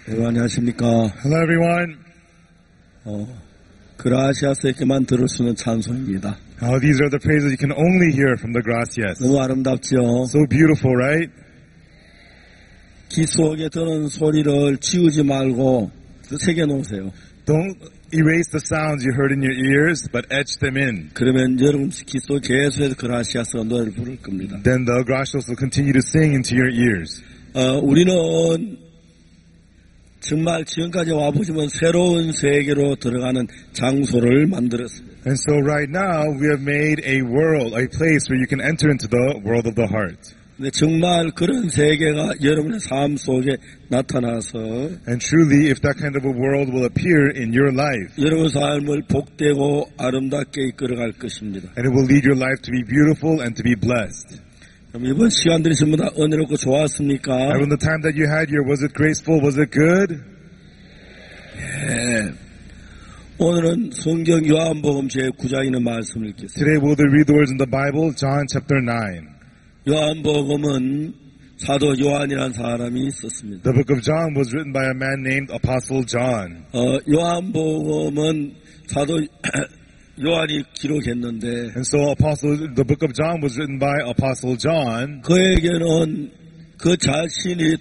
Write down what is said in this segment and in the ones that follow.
여러분 안녕하십니까? Hello, everyone. 그라시아스에게만 들을 수 있는 찬송입니다. These are the praises you can only hear from the gracias. 너무 아름답죠? So beautiful, right? 귀 속에 드는 소리를 지우지 말고 새겨 놓으세요. Don't erase the sounds you heard in your ears, but etch them in. 그러면 여러분 귀 속 계속해서 그라시아스가 노래를 부를 겁니다. Then the gracias will continue to sing into your ears. 우리는 정말 지금까지 와보시면 새로운 세계로 들어가는 장소를 만들었습니다. And so right now, we have made a world, a place where you can enter into the world of the heart. 근데 정말 그런 세계가 여러분의 삶 속에 나타나서 And truly, if that kind of a world will appear in your life, 여러분 삶을 복되고 아름답게 이끌어갈 것입니다. and it will lead your life to be beautiful and to be blessed. 그럼 이번 시간들이 전부 다 은혜롭고 좋았습니까? And when the time that you had here, was it graceful? Was it good? 예. 오늘은 성경 요한복음 제9장에 있는 말씀을 읽겠습니다. Today we'll read the words in the Bible, John chapter 9. 요한복음은 사도 요한이라는 사람이 썼습니다. The book of John was written by a man named Apostle John. 요한복음은 사도 요한이 기록했는데 And so the book of John was written by Apostle John. 그에게는 그 자신이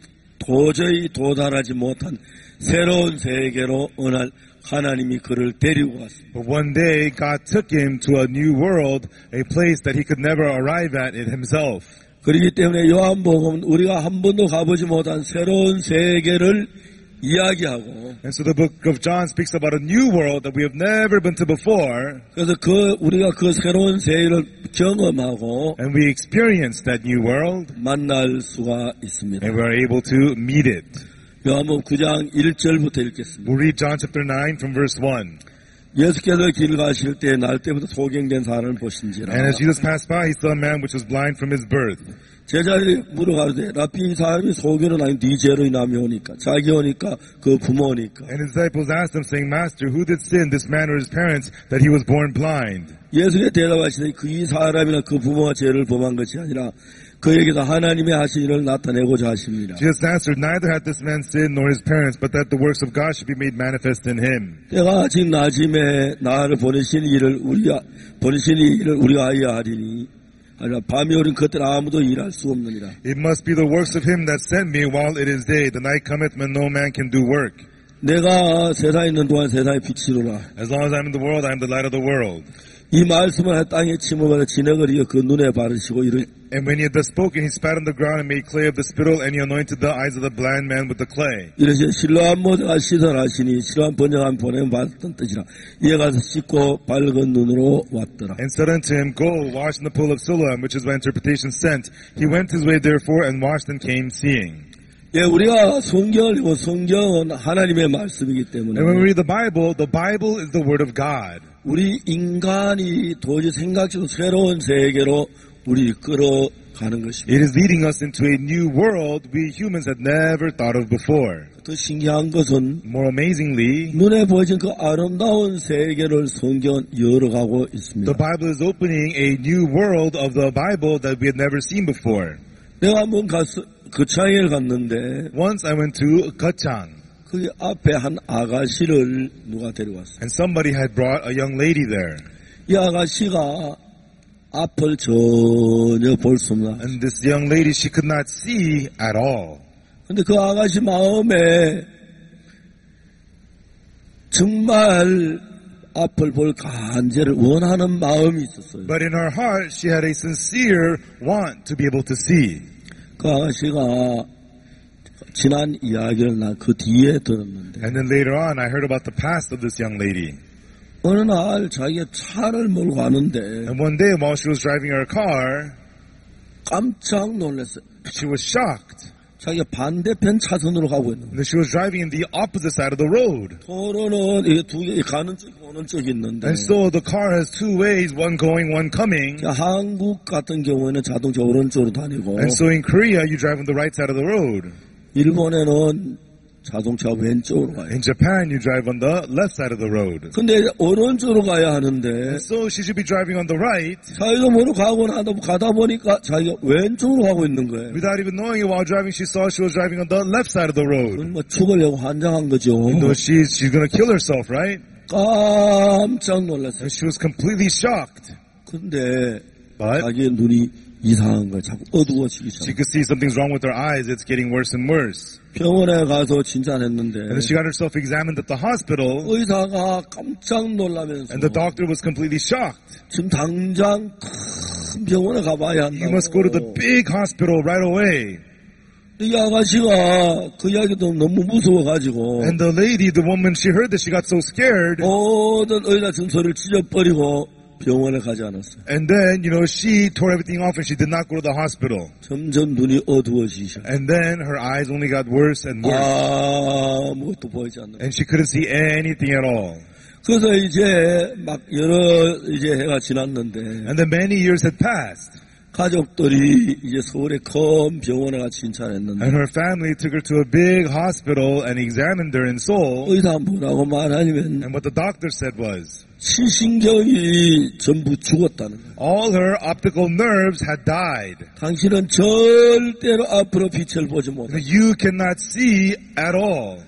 도저히 도달하지 못한 새로운 세계로 어느 하나님이 그를 데리고 왔습니다. But one day God took him to a new world, a place that he could never arrive at it himself. 그렇기 때문에 요한복음은 우리가 한 번도 가보지 못한 새로운 세계를 이야기하고 And so the book of John speaks about a new world that we have never been to before. 그래서 우리가 그 새로운 세계를 경험하고 And we experience that new world. 만날 수가 있습니다. And we are able to meet it. 요한복음 9장 1절부터 읽겠습니다. We'll read John chapter 9 from verse 1. 예수께서 길 가실 때 날 때부터 소경된 사람을 보신지라. And as Jesus passed by, he saw a man which was blind from his birth. 제자들이 물어가르되 라피 이 사람이 소경은 아니 네 죄로 인하여 오니까 자기 오니까 그 부모니까. And his disciples asked him, saying, Master, who did sin, this man or his parents, that he was born blind? 예수께 대답하시되 그 이 사람이나 그 부모가 죄를 범한 것이 아니라 그에게서 하나님의 하신 일을 나타내고자 하십니다. Jesus answered, Neither hath this man sinned nor his parents, but that the works of God should be made manifest in him. 때가 아직 낮음에 나를 보내신 일을 우리가 하여야 하리니 아니라 밤이 오른 그때 아무도 일할 수 없느니라. It must be the works of him that sent me while it is day. The night cometh when no man can do work. 내가 세상에 있는 동안 세상의 빛이로라. As long as I am in the world, I am the light of the world. 이 말씀을 땅에 침범하여 진흙을 이어 그 눈에 바르시고 And when he had thus spoken, he spat on the ground and made clay of the spittle, and he anointed the eyes of the blind man with the clay. 이러시되 실로암 모자가 시설하시니 실로암 번영한 보냄 받았던 뜻이라. 이에 가서 씻고 밝은 눈으로 왔더라. And said unto him, Go, wash in the pool of Siloam, which is by interpretation sent. He went his way therefore, and washed and came seeing. 예, 우리가 성경을 읽고 성경은 하나님의 말씀이기 때문에 And when we read the Bible is the word of God. 우리 인간이 도저히 생각지 못한 새로운 세계로 우리 이끌어가는 것입니다. It is leading us into a new world we humans had never thought of before. 더 신기한 것은 More amazingly, 눈에 보이는 그 아름다운 세계를 성경은 열어가고 있습니다. the Bible is opening a new world of the Bible that we had never seen before. 내가 한번 거창에 갔는데 Once I went to Gachang. 그 앞에 한 아가씨를 누가 데려왔어요. And somebody had brought a young lady there. 이 아가씨가 앞을 전혀 볼 수 없나. And this young lady, she could not see at all. 근데 그 아가씨 마음에 정말 앞을 볼 간절을 원하는 마음이 있었어요. But in her heart, she had a sincere want to be able to see. 그 아가씨가 지난 이야기를 나 그 뒤에 들었는데 And then later on, I heard about the past of this young lady. 어느 날 자기가 차를 몰고 가는데 And one day, while she was driving her car, 깜짝 놀랐어요. she was shocked. 자기가 반대편 차선으로 가고 있는데 And she was driving in the opposite side of the road. 도로는 이게 두 개 가는 쪽 오는 쪽이 있는데 And so the car has two ways, one going, one coming. 한국 같은 경우에는 자동차 오른쪽으로 다니고 And so in Korea, you drive on the right side of the road. 일본에는 자동차 왼쪽으로 가요. In Japan, you drive on the left side of the road. 근데 오른쪽으로 가야 하는데 So she should be driving on the right. 자기도 모르고 가다 보니까 자기가 왼쪽으로 가고 있는 거예요. Without even knowing it while driving, she saw she was driving on the left side of the road. 그건 뭐 죽으려고 환장한 거죠. So she's gonna kill herself, right? 깜짝 놀랐어요. And she was completely shocked. 근데 But 자기의 눈이 이상한 거예요. 자꾸 어두워지기 she 시작. could see something's wrong with her eyes. It's getting worse and worse. 병원에 가서 진단했는데 And then she got herself examined at the hospital. 의사가 깜짝 놀라면서 And the doctor was completely shocked. 지금 당장 큰 병원에 가봐야 You must go to the 한다고. big hospital right away. 이 아가씨가 그 이야기도 너무 무서워가지고 And the lady, the woman, she heard that she got so scared. 모든 의사 증서를 찢어버리고 병원에 가지 않았어요. And then, she tore everything off and she did not go to the hospital. 점점 눈이 어두워지셔. And then her eyes only got worse and worse. 아무것도 보이지 않는. And she couldn't see anything at all. 그래서 이제 막 여러 해가 지났는데 And then many years had passed. 가족들이 이제 서울의 큰 병원에 가서 진찰했는데 And her family took her to a big hospital and examined her in Seoul. 의사 뭐라고 말하냐면 And what the doctor said was, 시신경이 전부 죽었다는 거예요. all her optical nerves had died. 당신은 절대로 앞으로 빛을 보지 못해. You cannot see at all.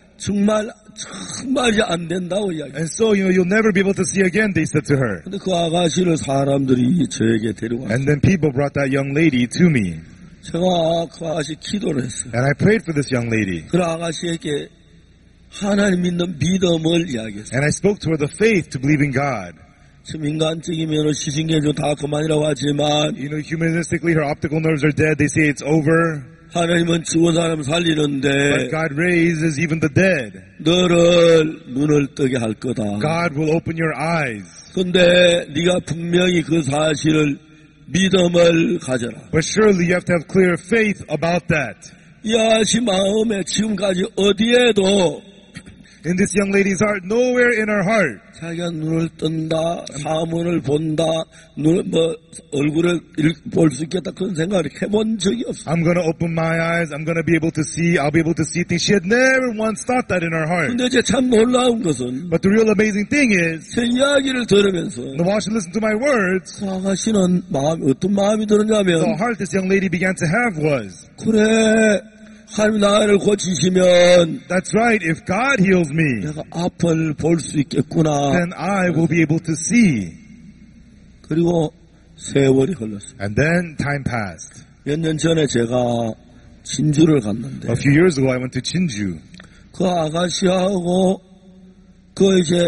정말이 안 된다고 이야기해요. And so, you'll never be able to see again, they said to her. 근데 그 아가씨를 사람들이 저에게 데려왔어요. And then people brought that young lady to me. 제가 그 아가씨 기도를 했어요. And I prayed for this young lady. 그 아가씨에게 하나님 믿는 믿음을 이야기했어요. And I spoke to her the faith to believe in God. 지금 인간적이면 시신경이 다 그만이라고 하지만 Humanistically, her optical nerves are dead. They say it's over. 하나님은 죽은 사람 살리는데 But God raises even the dead. 너를 눈을 뜨게 할 거다. God will open your eyes. 근데 네가 분명히 그 사실을 믿음을 가져라. But surely you have to have clear faith about that. 이 아가씨 마음에 지금까지 어디에도 In this young lady's heart, nowhere in her heart, 자기가 눈을 뜬다, 사문을 본다, 얼굴을 볼 수 있겠다 그런 생각을 해본 적이 없어. I'm going to open my eyes, I'm going to be able to see, I'll be able to see things. She had never once thought that in her heart. 근데 이제 참 놀라운 것은 But the real amazing thing is, 제 이야기를 들으면서 while she listened to my words, 그 아가씨는 어떤 마음이 the 들었냐면 heart this young lady began to have was, 그래 하나님 나를 고치시면 that's right, if God heals me, 내가 앞을 볼 수 있겠구나. then I will be able to see. 그리고 세월이 흘렀어요. And then time passed. 몇 년 전에 제가 진주를 갔는데 A few years ago, I went to Chinju. 그 아가씨하고 그 이제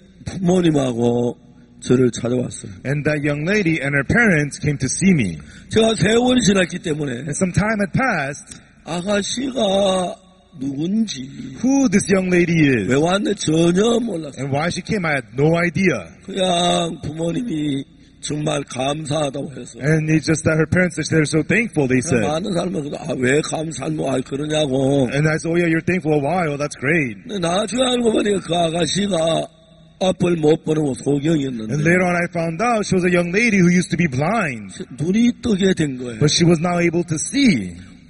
부모님하고 저를 찾아왔어요. And that young lady and her parents came to see me. 제가 세월이 지났기 때문에 And some time had passed. 아가씨가 누군지 Who this young lady is 왜 왔는지 전혀 몰랐어요. and why she came, I had no idea. 그냥 부모님이 정말 감사하다고 해서 And it's just that her parents, they're so thankful, they said. 많은 사람은 왜 감사하면 그러냐고. And I said, oh yeah, you're thankful. Why? Oh, that's great. 근데 나중에 알고 보니까 그 아가씨가 앞을 못 보는 And 소경이었는데 later on I found out she was a young lady who used to be blind. 눈이 뜨게 된 거예요. But she was now able to see.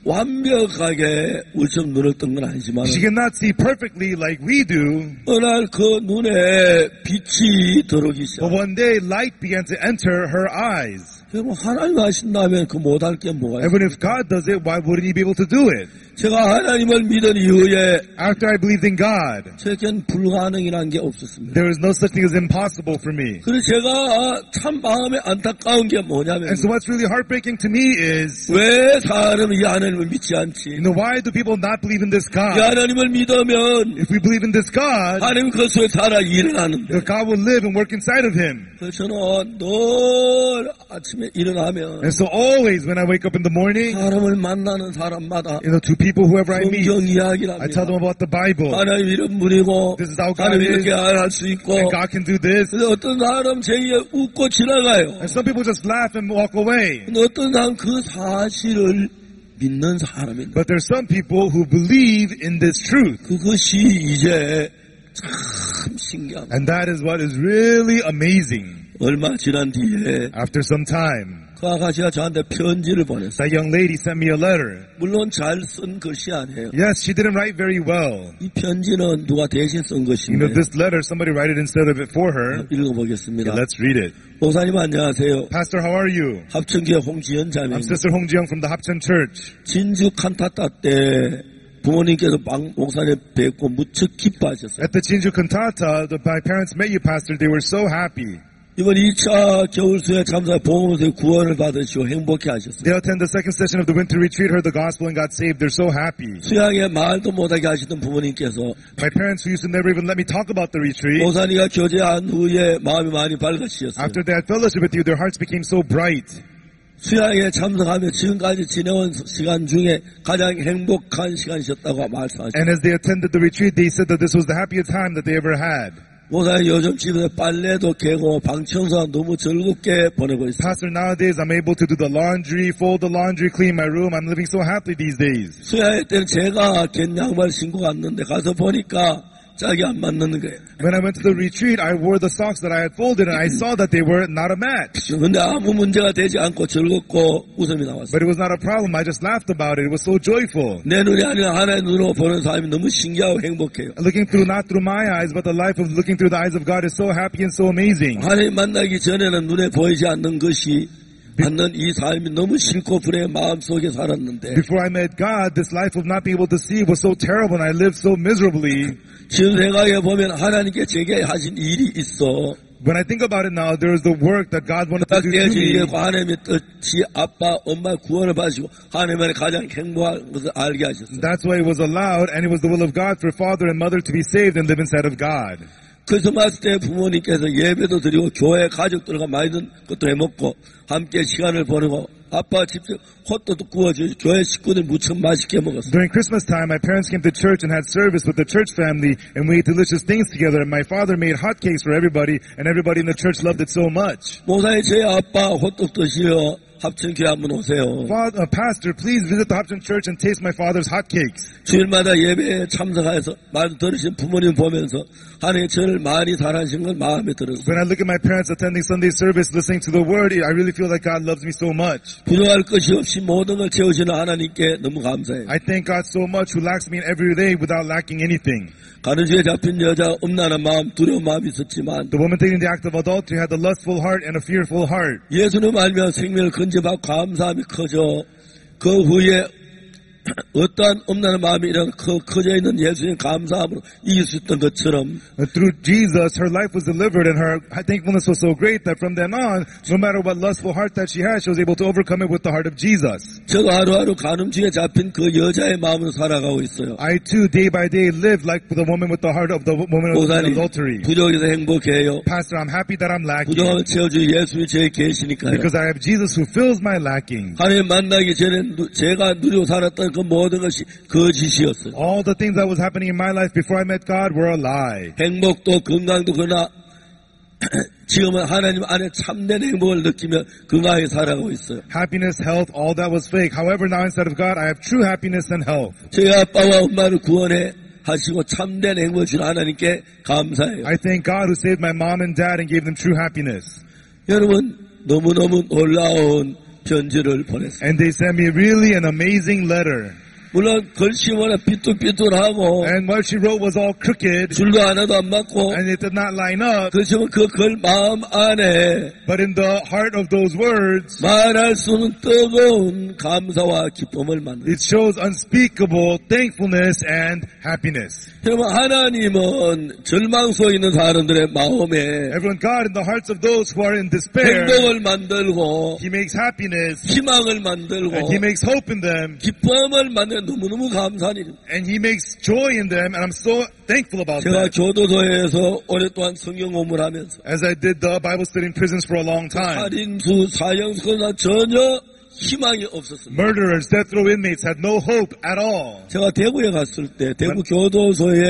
완벽하게 우리처럼 눈을 뜬 건 아니지만 She cannot see perfectly like we do. 어느 날 그 눈에 빛이 들어오기 But 시작. one day light began to enter her eyes. 여러분 하나님 하신다면 그 못할 게 뭐가 있어요? And if God does it, why wouldn't he be able to do it? 제가 하나님을 믿은 이후에 After I believed in God, 제겐 불가능이라는 게 없었습니다. there is no such thing as impossible for me. 그래서 제가 참 마음에 안타까운 게 뭐냐면 And so what's really heartbreaking to me is, 왜 사람이 이 하나님을 믿지 않지? why do people not believe in this 이 God? 하나님을 믿으면 If we believe in this God, 하나님 그 속에 살아 일어나는데 God will live and work inside of him. 그래서 저는 늘 아침에 일어나면 And so always when I wake up in the morning, 사람을 만나는 사람마다 to people, whoever I meet, 성경 이야기를 I tell them 합니다. about the Bible. 하나님 이런 분이고 This is how God 하나님 is. 이렇게 할 수 있고 And God can do this. 근데 어떤 사람 제게 웃고 지나가요. And some people just laugh and walk away. 근데 어떤 사람 그 사실을 믿는 사람입니다. But there's some people who believe in this truth. 그것이 이제 참 신기합니다. And that is what is really amazing. 얼마 지난 뒤에 After some time, 그 아가씨가 저한테 편지를 보냈어요. That young lady sent me a letter. 물론 잘 쓴 글씨 아니에요. Yes, she didn't write very well. 이 편지는 누가 대신 쓴 것인데 This letter, somebody write it instead of it for her. 읽어보겠습니다. Okay, let's read it. 목사님 안녕하세요. Pastor, how are you? 합천교회 홍지연 I'm 자매입니다. Sister Hong Ji-young from the Hapcheon Church. 진주 칸타타 때 부모님께서 목사님 뵙고 무척 기뻐하셨어요. At the Jinju Cantata, my parents met you, Pastor. They were so happy. 이번 2차 겨울수에 참사 보험에서 구원을 받으시고 행복해 하셨어요. They attend the second session of the winter retreat, heard the gospel, and got saved. They're so happy. 수양에 말도 못하게 하시던 부모님께서 My parents, who used to never even let me talk about the retreat, 목사님과 교제한 후에 마음이 많이 밝아지셨어요. after they had fellowship with you, their hearts became so bright. 수양에 참석하며 지금까지 지내온 시간 중에 가장 행복한 시간이셨다고 말씀하셨어요. And as they attended the retreat, they said that this was the happiest time that they ever had. 목사님 요즘 집에서 빨래도 개고 방 청소가 너무 즐겁게 보내고 있어요. Pastor, nowadays I'm able to do the laundry, fold the laundry, clean my room. I'm living so happily these days. 수양회 때는 제가 겐 양말 신고 갔는데 가서 보니까 짝이 안 맞는 거예요. When I went to the retreat, I wore the socks that I had folded, and I saw that they were not a match. 근데 아무 문제가 되지 않고 즐겁고 웃음이 나왔어요. But it was not a problem. I just laughed about it. It was so joyful. 내 눈이 아니라 하나의 눈으로 보는 사람이 너무 신기하고 행복해요. Looking through, not through my eyes, but the life of looking through the eyes of God is so happy and so amazing. 하나님 만나기 전에는 눈에 보이지 않는 것이 않는 이 삶이 너무 싫고 불의 마음속에 살았는데 Before I met God, this life of not being able to see was so terrible, and I lived so miserably. 지금 생각해 보면 하나님께 제게 하신 일이 있어. When I think about it now, there is the work that God wanted to 딱 do 내 through me. 주위에 하나님의 뜻이 아빠, 엄마 구원을 받으시고 하나님의 가장 행복한 것을 알게 하셨어요. That's why it was allowed, and it was the will of God for father and mother to be saved and live inside of God. 크리스마스 때 부모님께서 예배도 드리고 교회 가족들과 많은 것도 해먹고 함께 시간을 보내고 아빠 직접 헛도도 구워주고 교회 식구들 무척 맛있게 먹었어요. During Christmas time, my parents came to church and had service with the church family, and we ate delicious things together. And my father made hotcakes for everybody, and everybody in the church loved it so much. 목사님 제 아빠 헛도그 드시러 합천교회 한번 오세요. Pastor, please visit the Hapcheon Church and taste my father's hotcakes. 주일마다 예배에 참석해서 말 들으신 부모님 보면서 하나님 저를 많이 사랑하신 건 마음에 들었어요. When I look at my parents attending Sunday service, listening to the word, I really feel like God loves me so much. 부족할 것이 없이 모든 걸 채우시는 하나님께 너무 감사해요. I thank God so much who lacks me in every day without lacking anything. 가늠죄에 잡힌 여자 음란한 마음, 두려운 마음이 있었지만 The woman taking the act of adultery had a lustful heart and a fearful heart. 예수님 알며 생명을 건져받고 감사함이 커져 그 후에 어떠한 음란한 마음이 일어나 커져 있는 예수님 감사함으로 이길 수 있던 것처럼 Through Jesus, her life was delivered, and her thankfulness was so great that from then on, no matter what lustful heart that she had, she was able to overcome it with the heart of Jesus. 저도 하루하루 가늠죄에 잡힌 그 여자의 마음으로 살아가고 있어요. I too, day by day, live like the woman with the heart of the woman of 목사님, adultery. 부족해서 행복해요. Pastor, I'm happy that I'm lacking 부족함을 채워줄 예수님이 저에 계시니까요. because I have Jesus who fills my lacking. 하나님 만나기 전에 제가 누리고 살았던 그 모든 것이 거짓이었어요. All the things that was happening in my life before I met God were a lie. 행복도 건강도 그러나 지금은 하나님 안에 참된 행복을 느끼며 건강하게 살아가고 있어요. Happiness, health, all that was fake. However, now instead of God, I have true happiness and health. 저희 아빠와 엄마를 구원해 하시고 참된 행복을 주는 하나님께 감사해요. I thank God who saved my mom and dad and gave them true happiness. 여러분 너무너무 놀라운 편지를 보냈어요. And they sent me really an amazing letter. 물론 글씨보다 삐뚤삐뚤하고 And what she wrote was all crooked, 줄도 하나도 안 맞고 and it did not line up. 그렇지만 그 글 마음 안에 But in the heart of those words, 말할 수 없는 뜨거운 감사와 기쁨을 만들어요. it shows unspeakable thankfulness and happiness. 여러분 하나님은 절망 속에 있는 사람들의 마음에 Everyone, God in the hearts of those who are in despair, 행복을 만들고 He makes happiness, 희망을 만들고 and He makes hope in them, 기쁨을 만드는 너무너무 감사한 일입니다. and He makes joy in them, and I'm so thankful about 제가 that. 교도소에서 오랫동안 성경 공부를 하면서 As I did the Bible study in prisons for a long time, 살인수, 사형수나 전혀 희망이 없었습니다. murderers, death row inmates had no hope at all. 제가 대구에 갔을 때 대구 교도소에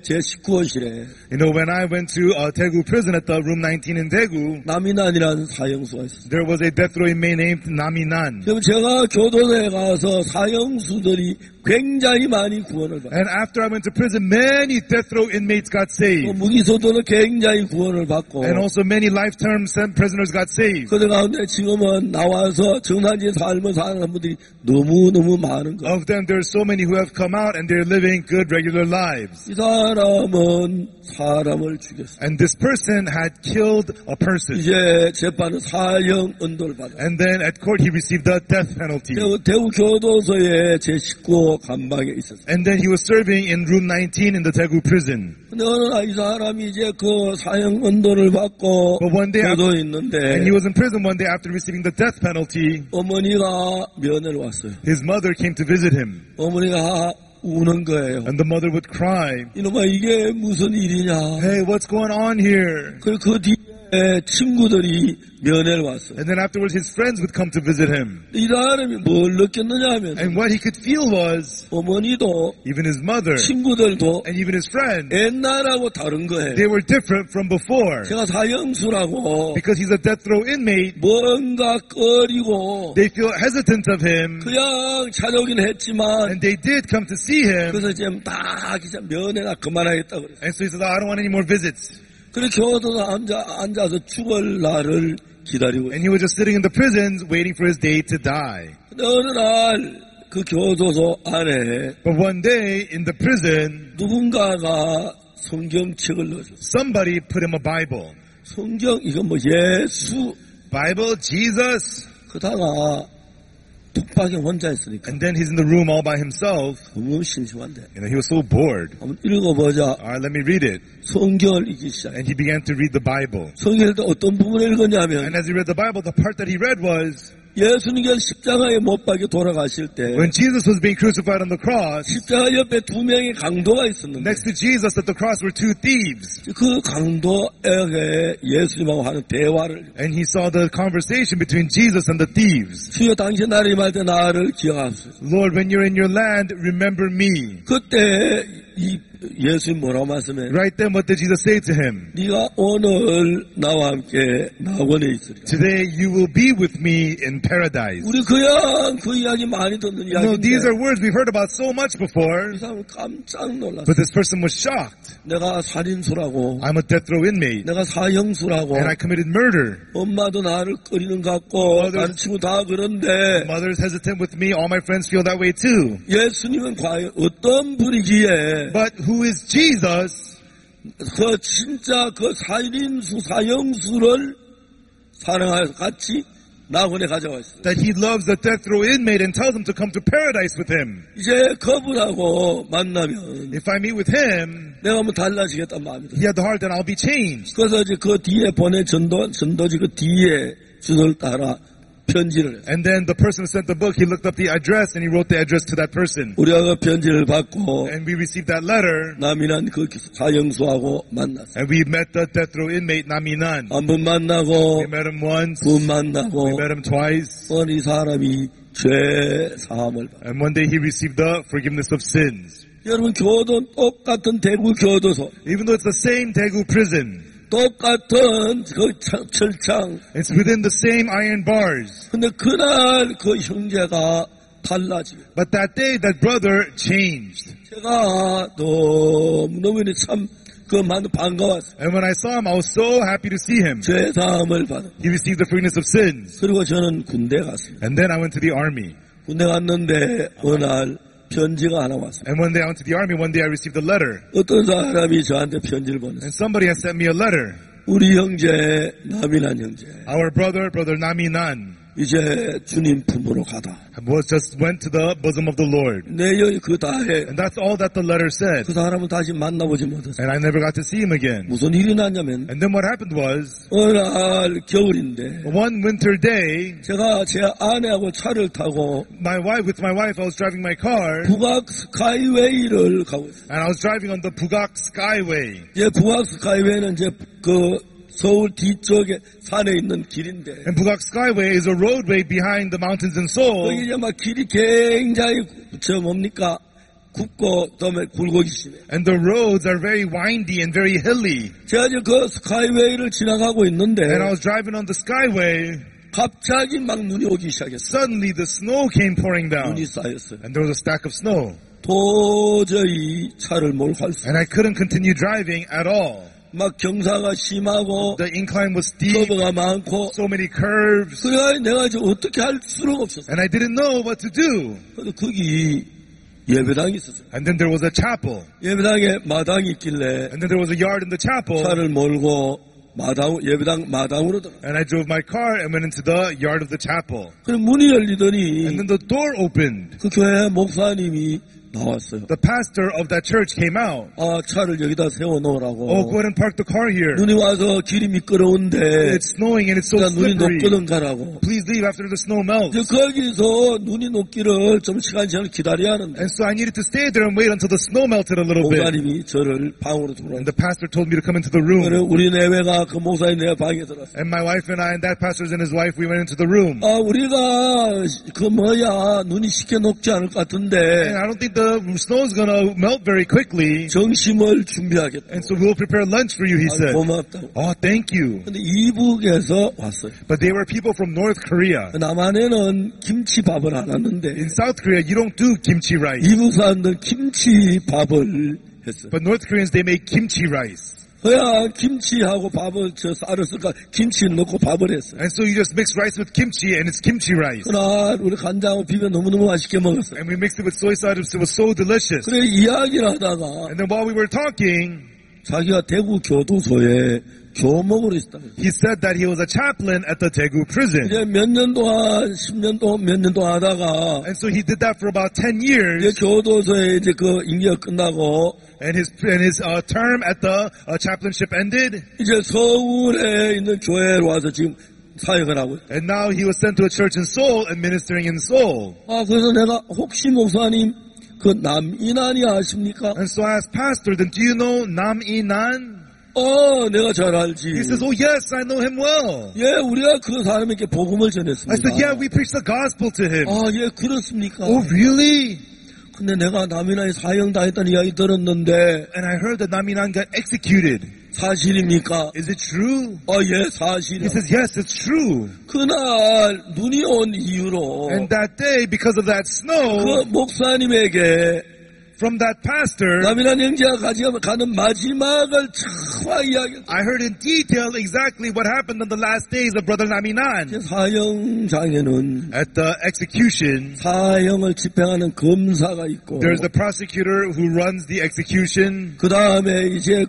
제 19호실에 You know, when I went to Daegu prison at the room 19 in Daegu, 남인안이라는 사형수가 있었어요. there was a death row inmate named Naminan. 그럼 제가 교도소에 가서 사형수들이 굉장히 많이 구원을 받았어요. And after I went to prison, many death row inmates got 또 saved. 무기소도는 굉장히 구원을 받고 And also many life-term prisoners got saved. 그들 가운데 지금은 나와서 정상적인 삶을 사는 분들이 너무너무 많은 거예요. Of them, there are so many who have come out and they're living good, regular lives. 이 사람은 사람을 죽였어요. And this person had killed a person. 이제 재판은 사형 언도를 받아요. And then at court, he received the death penalty. 대구 교도소에 제19호 감방에 있었어요. And then he was serving in room 19 in the Daegu prison. 근데 어느 날 이 사람이 이제 그 사형 언도를 받고 But one day, 교도에 and 있는데 he was in prison one day after receiving the death penalty, 어머니가 면회를 왔어요. his mother came to visit him. 어머니가 우는 거예요. And the mother would cry, 이놈아 이게 무슨 일이냐. hey, what's going on here? 그 뒤에 친구들이 면회를 왔어요. And then afterwards, his friends would come to visit him. 이 사람이 뭘 느꼈느냐 하면 And what he could feel was, 어머니도 even his mother 친구들도 and even his friends, 옛날하고 다른 거예요. they were different from before. 제가 사형수라고 Because he's a death row inmate, 뭔가 꺼리고 they feel hesitant of him. 그냥 찾아오긴 했지만 And they did come to see him. 그래서 지금 다 진짜 면회나 그만하겠다 그랬어요. And so he said, I don't want any more visits. 그래 교도소 앉아서 죽을 날을 기다리고 있어요. And he was just sitting in the prisons waiting for his day to die. 근데 어느 날 그 교도소 안에 But one day in the prison, 누군가가 성경책을 넣어줬어요. somebody put him a Bible. 성경 이거 뭐 예수 Bible, Jesus. 그다가 톡방에 혼자 있으니까 And then he's in the room all by himself. 너무 심심한데 You know, he was so bored. 한번 읽어보자. All right, let me read it. 성경을 읽기 시작해. And he began to read the Bible. 성경에서 어떤 부분을 읽었냐면 And as he read the Bible, the part that he read was, 예수님께서 십자가에 못 박혀 돌아가실 때 when Jesus was being crucified on the cross, 십자가 옆에 두 명의 강도가 있었는데 next to Jesus at the cross were two thieves. 그 강도에게 예수님하고 하는 대화를 And he saw the conversation between Jesus and the thieves. 주여 당신 나를 임할 때 나를 기억하소서. Lord, when you're in your land, remember me. 그때 이 예수님 뭐라고 말씀해? Right then, what did Jesus say to him? 네가 오늘 나와 함께 낙원에 있으리라. Today you will be with me in paradise. 우리 그냥 그 이야기 많이 듣는 No, these 이야기인데 are words we've heard about so much before. 이 사람은 깜짝 놀랐어. But this person was shocked. 내가 살인수라고 I'm a death row inmate. 내가 사형수라고 And I committed murder. 엄마도 나를 꺼리는 것 같고 다른 친구 다 그런데 Mother's hesitant with me. All my friends feel that way too. 예수님은 과연 어떤 분이기에 But who is Jesus? 그 진짜 그 살인수 사형수를 사랑하여서 같이 낙원에 가져왔어요. That he loves the death row inmate and tells him to come to paradise with him. 이제 그분하고 만나면 If I meet with him, 내가 한번 달라지겠다는 마음이 들어요. he had the heart that I'll be changed. 그래서 이제 그 뒤에 보낸 전도지 그 뒤에 주소를 따라 편지를 했어요. And then the person who sent the book, he looked up the address and he wrote the address to that person. 우리가 그 편지를 받고 And we received that letter 남이란 그 사형수하고 만났어요. and we met the death row inmate Naminan. 한 번 만나고 We met him once. 두 번 We 만나고 met him twice. 이 사람이 죄 사함을 받아요. And one day he received the forgiveness of sins. 여러분 교도 똑같은 대구 교도소 Even though it's the same Daegu prison, 똑같은 그 철창 it's within the same iron bars. 근데 그날 그 형제가 달라지고 But that day, that brother changed. 제가 너무너무 참 반가웠어요. And when I saw him, I was so happy to see him. 죄 사함을 받아. He received the forgiveness of sins. 그리고 저는 군대 갔습니다. And then I went to the army. 군대 갔는데 어느 날 편지가 하나 왔어요. And when I went to the army, one day I received a letter. 어떤 사람이 저한테 편지를 보냈어요. And somebody has sent me a letter. 우리 형제 남인한 형제 Our brother Naminan, 이제 주님 품으로 가다. went to the bosom of the Lord. 내여 그 다해 And that's all that the letter said. 그 사람은 다시 만나보지 못했어요. And I never got to see him again. 무슨 일이 났냐면 And then what happened was, 어느 날 겨울인데 one winter day, 제가 제 아내하고 차를 타고 with my wife, I was driving my car, 북악 스카이웨이를 가고 있어요. and I was driving on the Pugak Skyway. 이제 북악 스카이웨이는 이제 그 서울 뒤쪽에 산에 있는 길인데 And Pugak Skyway is a roadway behind the mountains in Seoul. 거기 이제 막 길이 굉장히 뭡니까 굽고 그다음에 굴곡이 심해. And the roads are very windy and very hilly. 제가 이제 그 스카이웨이를 지나가고 있는데 And I was driving on the skyway. 갑자기 막 눈이 오기 시작했어요. Suddenly the snow came pouring down. 눈이 쌓였어요. And there was a stack of snow. 도저히 차를 몰고 갈 수. And I couldn't continue driving at all. 막 경사가 심하고 The incline was steep. 커브가 많고 So many curves. 그래야 내가 이제 어떻게 할 수가 없었어요. And I didn't know what to do. 그래서 거기 예배당이 있었어요. And then there was a chapel. 예배당에 마당이 있길래 And then there was a yard in the chapel. 차를 몰고 예배당 마당으로 들어. And I drove my car and went into the yard of the chapel. 그래 문이 열리더니 And then the door opened. 그 교회 목사님이 나왔어요. The pastor of that church came out. 아, 차를 여기다 세워 놓으라고. Oh, go ahead and park the car here. 눈이 와서 길이 미끄러운데 It's snowing and it's so 그러니까 눈이 slippery. 녹거든 가라고. Please leave after the snow melts. 이제 거기서 눈이 녹기를 좀 시간 기다려야 하는데 And so I needed to stay there and wait until the snow melted a little bit. 목사님이 저를 방으로 And 들어왔어요. the pastor told me to come into the room. 그래 우리 내외가 그 목사님 내 방에 들어왔어요. And my wife and I and that pastor and his wife, we went into the room. 아, 우리가 눈이 쉽게 녹지 않을 것 같은데 And I don't think the snow is going to melt very quickly. 점심을 준비하겠다. And so we'll prepare lunch for you, he said. 고맙다고. Oh, thank you. 근데 이북에서 왔어요. But they were people from North Korea. 남한에는 김치밥을 안 하는데 In South Korea, you don't do kimchi rice. 이북 사람들 김치밥을 했어요. But North Koreans, they make kimchi rice. 그야 김치하고 밥을 쌀을 쓸까 김치 넣고 밥을 했어요. And so you just mix rice with kimchi and it's kimchi rice. 그러나 우리 간장하고 비벼 너무너무 맛있게 먹었어요. And we mixed it with soy sauce. It was so delicious. 그래 이야기를 하다가 And then while we were talking, 자기가 대구 교도소에 교목으로 있었다. he said that he was a chaplain at the Daegu prison. 이제 몇 년 동안 10년 동안 몇 년 동안 하다가 And so he did that for about 10 이제 years. 교도소에 이제 그 임기가 끝나고 And his term at the chaplainship ended. 이제 서울에 있는 교회로 와서 지금 사역을 하고 있어요. And now he was sent to a church in Seoul and ministering in Seoul. 아 그래서 내가 혹시 목사님 그 남인환이 아십니까? And so I asked pastor, then do you know Nam Inan? 내가 잘 알지. He says, oh yes, I know him well. 예, 우리가 그 사람에게 복음을 I 전했습니다. said, yeah, we preached the gospel to him. 아, 예, 그렇습니까? Oh really? 근데 내가 남인환이 사형 당했다는 이야기 들었는데 And I heard that Nam Inan got executed. 사실입니까? Is it true? 예, He 사실이야. says, yes, it's true. 그날 눈이 온 이유로 And that day, because of that snow, 그 목사님에게 from that pastor, 남인환 형제가 가는 마지막을 참 이야기했어요. I heard in detail exactly what happened on the last days of Brother Nam Inan. 사형장에는 At the execution, 사형을 집행하는 검사가 있고 there's the prosecutor who runs the execution. 그 다음에 이제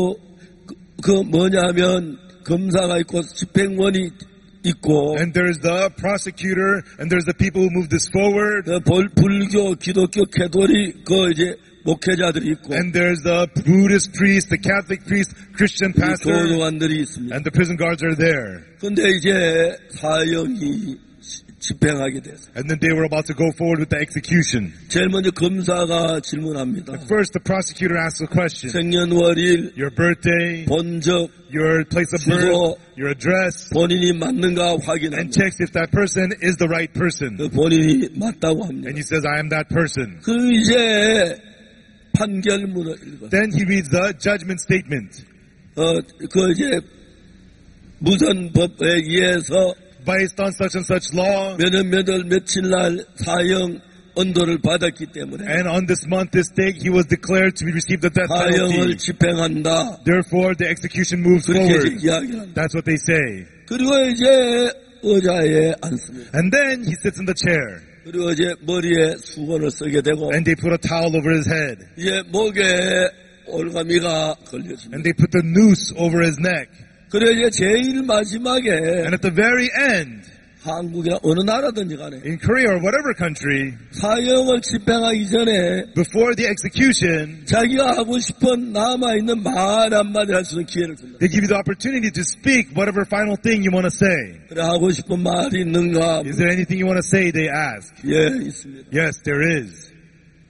뭐냐면 검사가 있고 집행원이 있고 And there's the prosecutor, and there's the people who move this forward. 불교, 기독교, 캐톨릭 이제 목회자들이 있고 And there's the Buddhist priest, the Catholic priest, Christian pastor, 교도관들이 있습니다. and the prison guards are there. 근데 이제 사형이 집행하게 됐어요. And then they were about to go forward with the execution. 제일 먼저 검사가 질문합니다. First, the prosecutor asks a question. 생년월일, Your birthday, 본적, your place of birth, 주소, your address, 본인이 맞는가 and 확인합니다. checks if that person is the right person. 그 본인이 맞다고 합니다. And he says, I am that person. 그 이제 판결문을 읽어요. Then he reads the judgment statement. 이제 무전법에 의해서 Based on such and such law, 며칠 날 사형 언도를 받았기 때문에 and on this month, this date, he was declared to receive the death 사형을 penalty. 집행한다. Therefore, the execution moves 그렇게 forward. 이제 이야기를 합니다. That's what they say. 그리고 이제 의자에 앉습니다. And then he sits in the chair, 그리고 이제 머리에 수건을 쓰게 되고 and they put a towel over his head, 이제 목에 올가미가 걸려집니다. and they put the noose over his neck. 그래 이제 제일 마지막에 And at the very end, 한국이나 어느 나라든지 간에 in Korea or whatever country, 사형을 집행하기 전에 before the execution, 자기가 하고 싶은 남아있는 말 한마디 할 수 있는 기회를 줍니다. they give you the opportunity to speak whatever final thing you want to say. 그래 하고 싶은 말이 있는가? Is there anything you want to say? They ask. 예, 있습니다. Yes, there is.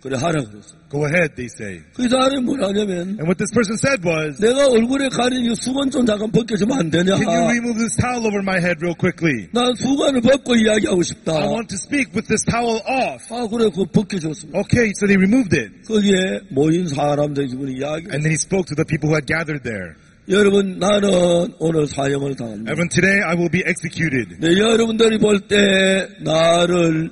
그래 하라 그랬어. Go ahead, they say. 그 사람이 뭐라냐면 And what this person said was, 내가 얼굴에 가린 이 수건 좀 잠깐 벗겨주면 안 되냐? can you remove this towel over my head real quickly? 난 수건을 벗고 이야기하고 싶다. I want to speak with this towel off. 아 그래 그거 벗겨줬습니다. Okay, so they removed it. 거기에 모인 사람들 기분이 이야기. And then he spoke to the people who had gathered there. 여러분 나는 오늘 사형을 당합니다. Everyone, today I will be executed. 네, 여러분들이 볼 때 나를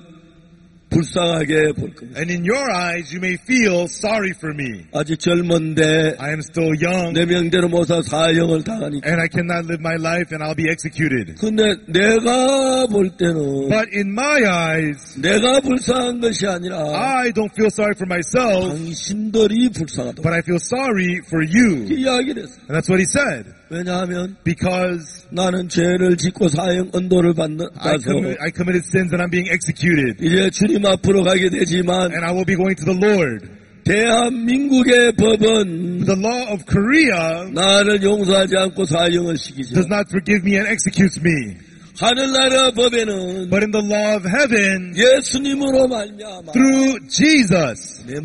불쌍하게 볼 겁니다. And in your eyes, you may feel sorry for me. 아직 젊은데 I am still young, 내 명대로 못사 사형을 당하니까. and I cannot live my life, and I'll be executed. 근데 내가 볼 때는 But in my eyes, 내가 불쌍한 것이 아니라 I don't feel sorry for myself, 당신들이 불쌍하다. but I feel sorry for you. 이 이야기를 했어. And that's what he said. 왜냐하면 Because 나는 죄를 짓고 사형 언도를 받아서 I committed sins and I'm being executed. 이제 주님 앞으로 가게 되지만 And I will be going to the Lord. 대한민국의 법은 The law of Korea 나를 용서하지 않고 사형을 시키죠. does not forgive me and executes me. 하늘나라 법에는 But in the law of heaven, 예수님으로 말미암아 through Jesus, 내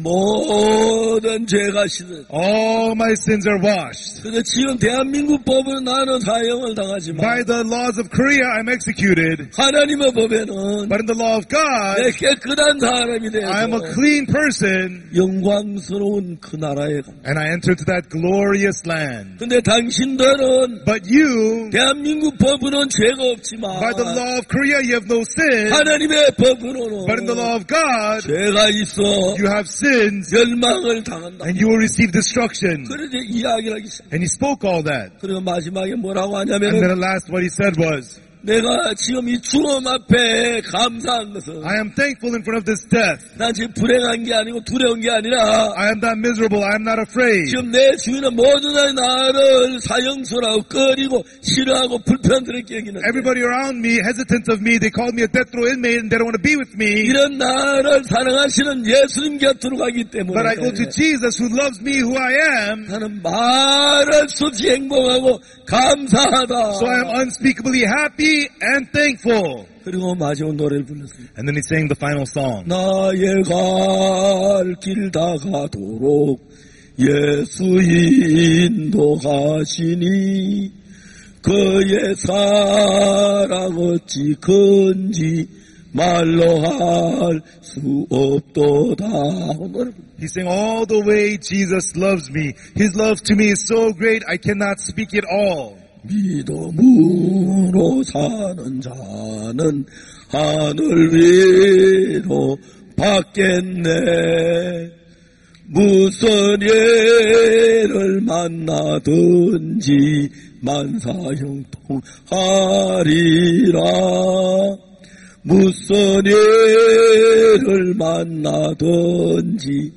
모든 죄가 씻어. all my sins are washed. 그런데 지금 대한민국 법은 나는 사형을 당하지만 By the laws of Korea, I'm executed. 하나님의 법에는 But in the law of 내 God, 깨끗한 사람이 I am a 되어서 clean person, 영광스러운 그 나라에 가. and I enter to that glorious land. 근데 당신들은 But you, 대한민국 법으로는 죄가 없지만 by the law of Korea, you have no sin. 하나님의 법으로는 But in the law of God, 죄가 있어 you have sins, 멸망을 당한다. and you will receive destruction. 그래서 이야기를 하기 시작. And he spoke all that. 그리고 마지막에 뭐라고 And 하냐면 then at last, what he said was, 내가 지금 이 죽음 앞에 감사한 것은 I am thankful in front of this death. 난 지금 불행한 게 아니고 두려운 게 아니라 I am not miserable. I am not afraid. 지금 내 주위는 모든 사람이 나를 사형수라고 꺼리고 싫어하고 불편스럽게 여기는 Everybody around me, hesitant of me, they call me a death row inmate and they don't want to be with me. 이런 나를 사랑하시는 예수님 곁으로 가기 때문에 But I go to Jesus who loves me who I am. 나는 말할 수 없이 행복하고 감사하다. So I am unspeakably happy and thankful. 그리고 마지막 노래를 불렀습니다. And then he sang the final song. 나의 갈 길 다가도록 예수 인도하시니 그의 사랑 어찌 큰지 말로 할 수 없도다. He sang all the way Jesus loves me. His love to me is so great I cannot speak it all. 믿음으로 사는 자는 하늘 위로 받겠네. 무슨 예를 만나든지 만사형통하리라. 무슨 예를 만나든지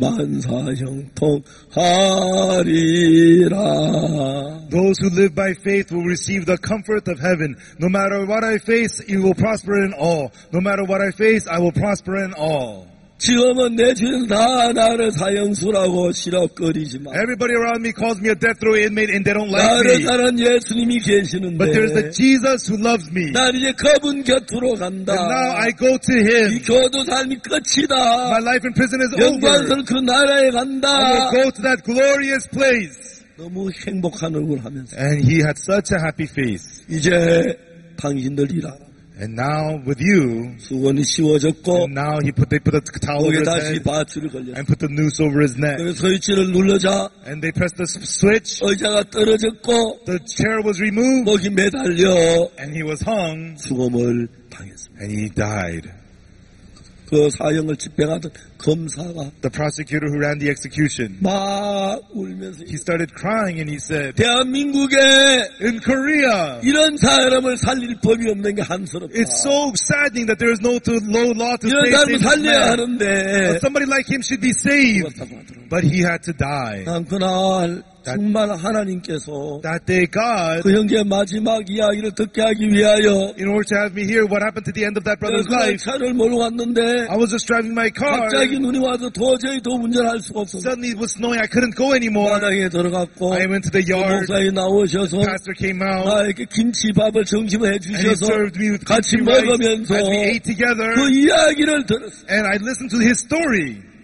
만사형통하리라. Those who live by faith will receive the comfort of heaven. No matter what I face, you will prosper in all. No matter what I face, I will prosper in all. 지금은 내 주위에서 다 나를 사형수라고 싫어거리지만 Everybody around me calls me a death row inmate and they don't like 나를 me. 사랑하는 예수님이 계시는데 But there's the Jesus who loves me. 난 이제 그분 곁으로 간다. And now I go to 이 him. 교도 삶이 끝이다. My life in prison is over. 영광스러운 그 나라에 I 간다. will go to that glorious place. 너무 행복한 얼굴 하면서 And he had such a happy face. 이제 당신들 일하라. And now with you, 수건이 씌워졌고 and now they put a towel over 목에 his 다시 head 밧줄을 걸렸어. and put the noose over his neck. 그래서 스위치를 눌러자 And they pressed the switch. 의자가 떨어졌고 The chair was removed 목이 매달려 and he was hung 죽음을 당했습니다. and he died. 그 사형을 집행하던 검사가 The prosecutor who ran the execution, 막 울면서 he started crying and he said, 대한민국에 in Korea, 이런 사람을 살릴 법이 없는 게 한스럽다. it's so saddening that there is no law to 이런 save 사람을 this 살려야 man. 하는데 Somebody like him should be saved, 죽었다고 하더라고요. but he had to die. 난 그날 정말 하나님께서 That day, God, 그 형제의 마지막 이야기를 듣게 하기 위하여 in order to have me hear what happened to the end of that brother's 그날 life, 차를 몰고 왔는데 I was just driving my car. 갑자기 눈이 와서 도저히 더 운전할 수가 없어서 Suddenly it was snowing. I couldn't go anymore. 마당에 들어갔고 I went to the yard. 목사님 나오셔서 Pastor came out 나에게 김치밥을 점심을 and he 해주셔서 served me with 같이 kimchi rice 먹으면서 as we ate together. 그 이야기를 들었어요. And I listened to his story.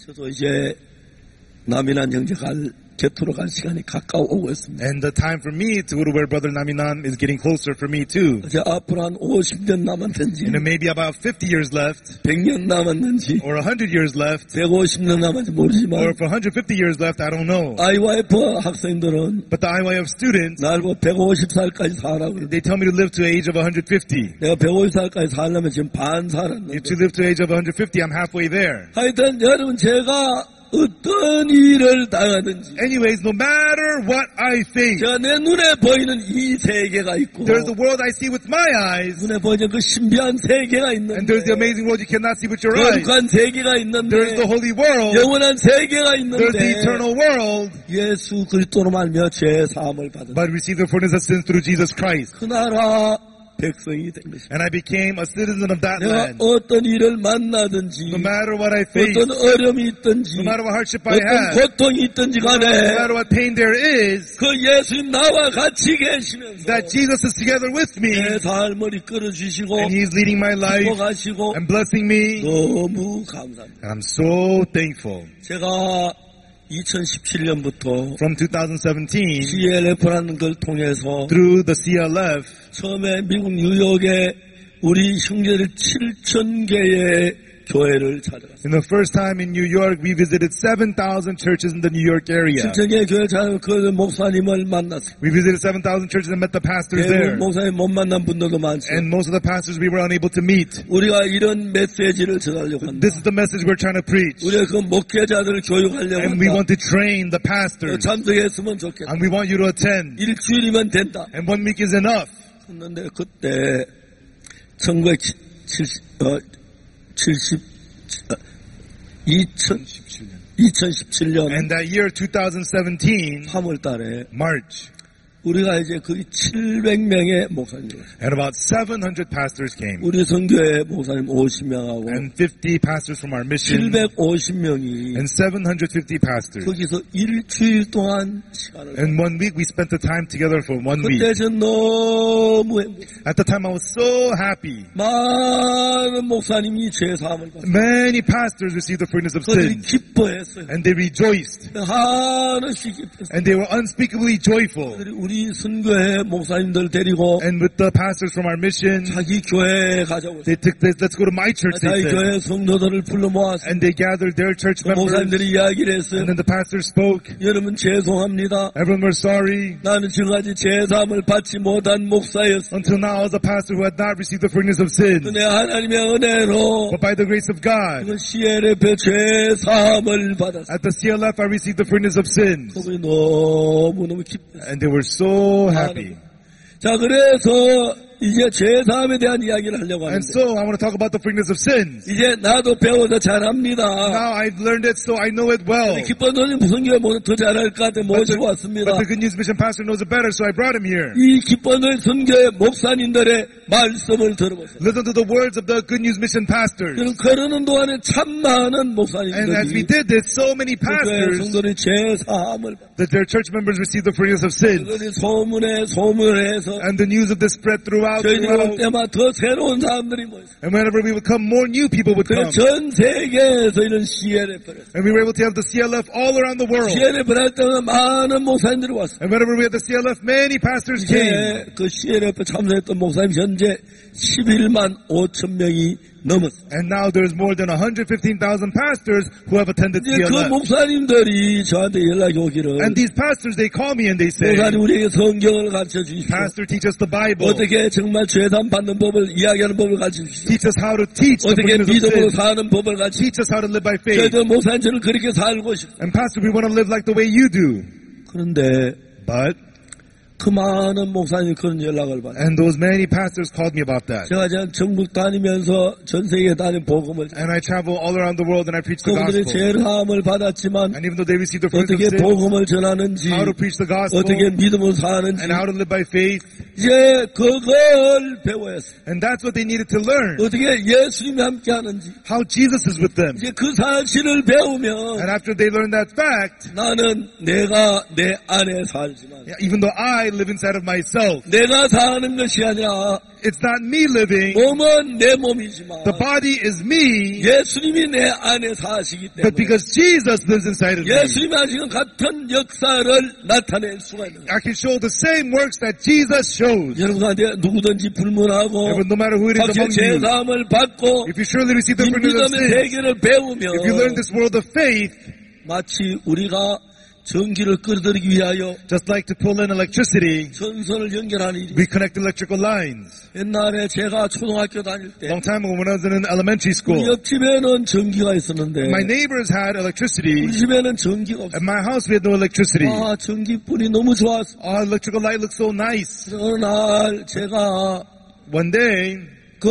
저도 이제 남인한 형제 곁으로 갈 시간이 가까워오고 있습니다. And the time for me to go to where Brother Naminan is getting closer for me too. 이제 앞으로 한 50년 남았는지, And maybe about 50 years left, 100년 남았는지, or 100 years left, 150년 남았는지 모르지만, or for 150 years left, I don't know. IYF 학생들은 But the IYF students, 날 보고 150살까지 살라고 그래. they tell me to live to the age of 150. 내가 150살까지 살려면 지금 반 살았는데. If to live to the age of 150, I'm halfway there. 하여튼 여러분, 제가 어떤 일을 당하든지, Anyways, no matter what I face, 내 눈에 보이는 이 세계가 있고, there's the world I see with my eyes, 눈에 보이는 그 신비한 세계가 있는데, and there's the amazing world you cannot see with your eyes. 거룩한 세계가 있는데, There's the holy world, 영원한 세계가 there's the 있는데, eternal world, 예수 그리스도로 말며 죄 사함을 받은 but receive the forgiveness of sins through Jesus Christ. 그 나라 백성이 된 것입니다. And I became a citizen of that 내가 land. 어떤 일을 만나든지, No matter what I face, 어떤 어려움이 있든지, no matter what hardship I 어떤 have, 고통이 있든지 no 간에 matter what pain there is, 그 예수님 나와 같이 계시면서 that Jesus is together with me, 내 삶을 이끌어 주시고 and He's leading my life 축복하시고 and blessing me. 너무 감사합니다. And I'm so thankful. 제가 2017년부터 From 2017, CLF라는 걸 통해서 through the CLF, 처음에 미국 뉴욕에 우리 형제들 7,000개의 교회를 찾아갔어요. in the first time in New York, we visited 7,000 churches in the New York area. 7,000개의 교회 찾아가서 그 목사님을 만났어요. We visited 7,000 churches and met the pastors there. 대부분 목사님 못 만난 분들도 많죠. And most of the pastors we were unable to meet. 우리가 이런 메시지를 전하려고 한다. This is the message we're trying to preach. 우리가 그 목회자들을 교육하려고 And we 한다. want to train the pastors. 참석했으면 좋겠다. And we want you to attend. 일주일이면 된다. And 1 week is enough. 했는데 그때 2017년 And that year, 2017, 3월 달에 March, 우리가 이제 거의 700명의 목사님들, and about 700 pastors came. 우리 선교회 목사님 50명하고 And 50 pastors from our mission. 750명이 And 750 pastors. 거기서 일주일 동안 시간을 In 1 week, we spent the time together for 1 week. 그때 전 너무 행복했어요. At the time, I was so happy. 많은 목사님이 죄사함을 받았어요. Many pastors received the forgiveness of 그들이 sins. 기뻐했어요. And they rejoiced. 하나씩 기뻐했어요. And they were unspeakably joyful. 그들이 우리 선교회 목사님들 데리고 And with the pastors from our mission, 자기 교회에 가자고 they took this, let's go to my church, they 자기 said. 교회 성도들을 불러 모았어요. And they gathered their church members. 목사님들이 이야기를 했어요. And then the pastor spoke. 여러분 죄송합니다. Everyone were sorry. 나는 지금까지 제사함을 받지 못한 목사였어. Until now, I was a pastor who had not received the forgiveness of sins. 내 하나님의 은혜로 But by the grace of God, 그 CLF의 죄사함을 받았어. at the CLF, I received the forgiveness of sins. 그분이 너무너무 기뻤어요. And they were so happy. 자, 그래서 이제 죄사함에 대한 이야기를 하려고 And 하는데 so, I want to talk about the forgiveness of sins. 이제 나도 배워서 잘합니다. Now I've learned it, so I know it well. 기쁜 노님 무슨 교회 더 잘할 것 같아 모시고 왔습니다. But the Good News Mission pastor knows it better, so I brought him here. 이 기쁜 노님 선교의 목사님들의 말씀을 들어보세요. Listen to the words of the Good News Mission pastors. 그럼 그러는 동안에 참 많은 And as we 목사님들이 did this, so many 교회 pastors, 성도들이 죄사함을 that their church members received the forgiveness of sins. 그들이 소문을 해서 And the news of this spread throughout. 저희들이 올 때마다 더 새로운 사람들이 모였어요. And whenever we would come, more new people would come. 전 세계에서 이런 CLF를 And we were able to have the CLF all around the world. CLF를 할 때마다 많은 목사님들이 왔어요. And whenever we had the CLF, many pastors came. 이제 그 CLF 참석했던 목사님 현재 11만 5천 명이 넘었어요. And now there's more than 115,000 pastors who have attended 이제 그 CLF. 목사님들이 저한테 연락이 오기를 And these pastors, they call me and they say, 목사님 우리에게 성경을 가르쳐 주십시오. Pastor, teach us the Bible. 어떻게 정말 죄사함 받는 법을 이야기하는 법을 가르쳐 주십시오. Teach us how to teach the 어떻게 forgiveness of 믿음으로 sins. 사는 법을 가르쳐 Teach us how to live by faith. 저희들 목사님처럼 그렇게 살고 싶어요. And Pastor, we want to live like the way you do. 그런데 But, 그 많은 목사님이 그런 연락을 받아요. and those many pastors called me about that. 제가 전국 다니면서 전 세계에 다닌 복음을 And I travel all around the world and I preach the 그분들이 gospel. 죄사함을 받았지만 And even though they received the 어떻게 forgiveness of sins, 복음을 전하는지 how to preach the gospel, 어떻게 믿음으로 사는지 and how to live by faith. 이제 그걸 배워야 했어요. And that's what they needed to learn. 어떻게 예수님이 함께 하는지 How Jesus is with them. 이제 그 사실을 배우면 And after they learned that fact, 나는 내가 내 안에 살지만 even though I can live inside of myself. 내가 사는 것이 아니라 It's not me living. 몸은 내 몸이지만 The body is me. 예수님이 내 안에 사시기 But 때문에 because Jesus lives inside of me, 예수님이 하시는 같은 역사를 나타낼 수가 있는 거예요. I can show the same works that Jesus shows. 여러분한테 누구든지 불문하고 No matter who it is 각자 among you, 제사함을 받고 if you surely receive the 이 forgiveness of 믿음의 sins, 세계를 배우며 if you learn this world of faith, 마치 우리가 전기를 끌어들이기 위하여 just like to pull in electricity, 전선을 연결하는 일이 we connect electrical lines. 옛날에 제가 초등학교 다닐 때 Long time ago when I was in elementary 우리 school, 옆집에는 전기가 있었는데 my neighbors had electricity. 우리 집에는 전기가 없었어요. At my house we had no electricity. 아, 전기불이 너무 좋았어. Electrical light looked so nice. 어느 날 제가 One day, 그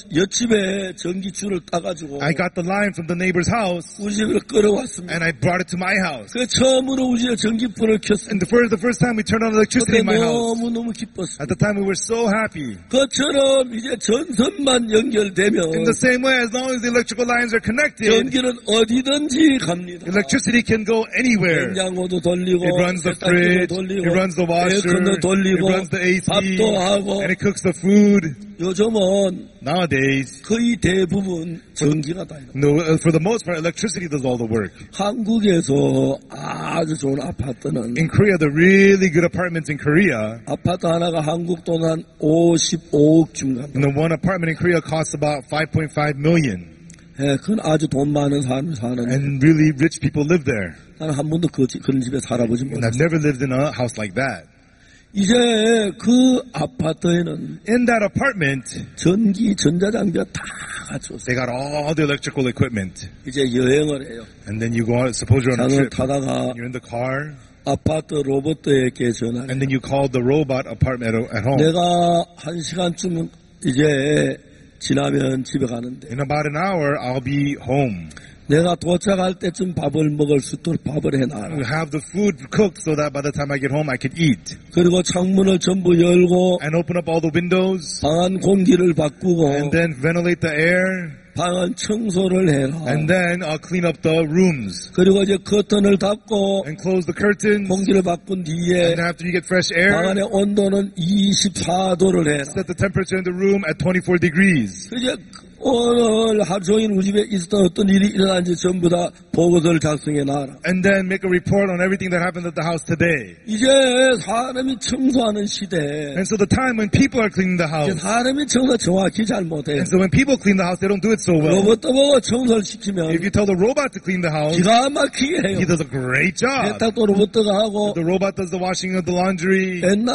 옆집에 전기줄을 따가지고 I got the line from the neighbor's house 우리 집으로 끌어왔습니다. and I brought it to my house. 그 처음으로 우리 집에 전기불을 켰습니다. And the first time we turned on electricity 그때 in my house, 너무너무 기뻤어요. at the time we were so happy. 그처럼 이제 전선만 연결되면 In the same way, as long as the electrical lines are connected, 전기는 어디든지 갑니다. electricity can go anywhere. 냉장고도 돌리고 It runs the 세탁기도 fridge, 돌리고 it runs the washer, 에어컨도 it 돌리고 runs the AC, 밥도 하고 and it cooks the food. 요즘은 Nowadays, 거의 대부분 전기가 다 해요. no, for the most part, electricity does all the work. 한국에서 아주 좋은 아파트는 In Korea, the really good apartments in Korea, 아파트 하나가 한국 돈 한 55억쯤 갑니다. and the one apartment in Korea costs about 5.5 million. 예, 그건 아주 돈 많은 사람이 사는데 And really rich people live there. 나는 한 번도 그런 집에 살아보지 And I've 못했어요. never lived in a house like that. 이제 그 아파트에는 In that apartment, 전기 전자장비가 다 갖췄어요. they got all the electrical equipment. 이제 여행을 해요. And then you go out, suppose you're on a 장을 trip, 타다가 you're in the car, 아파트 로봇에게 전화를 and then you call the robot apartment at home. 내가 1시간쯤 이제 지나면 집에 가는데 In about an hour, I'll be home. 내가 도착할 때쯤 밥을 먹을 수 있도록 밥을 해놔라. We have the food cooked so that by the time I get home, I can eat. 그리고 창문을 전부 열고 And open up all the windows, 방 안 공기를 바꾸고 and then ventilate the air, 방 안 청소를 해라. and then I'll clean up the rooms. 그리고 이제 커튼을 닫고 And close the curtains, 공기를 바꾼 뒤에 and after you get fresh 방 air, 안의 온도는 24도를 해라. set the temperature in the room at 24 degrees. 이제 오늘 하루 종일 우리 집에 있었던 어떤 일이 일어난지 전부 다 보고서를 작성해 놔라. And then make a report on everything that happened at the house today. 이제 사람이 청소하는 시대. And so the time when people are cleaning the 이제 house, 사람이 청소 정확히 잘 못해. and so when people clean the house, they don't do it so well. 로봇도 보고 청소를 시키면 If you tell the robot to clean the house, 기가 막히게 해요. he does a great job. 세탁도 로봇도 하고 The robot does the washing of the laundry.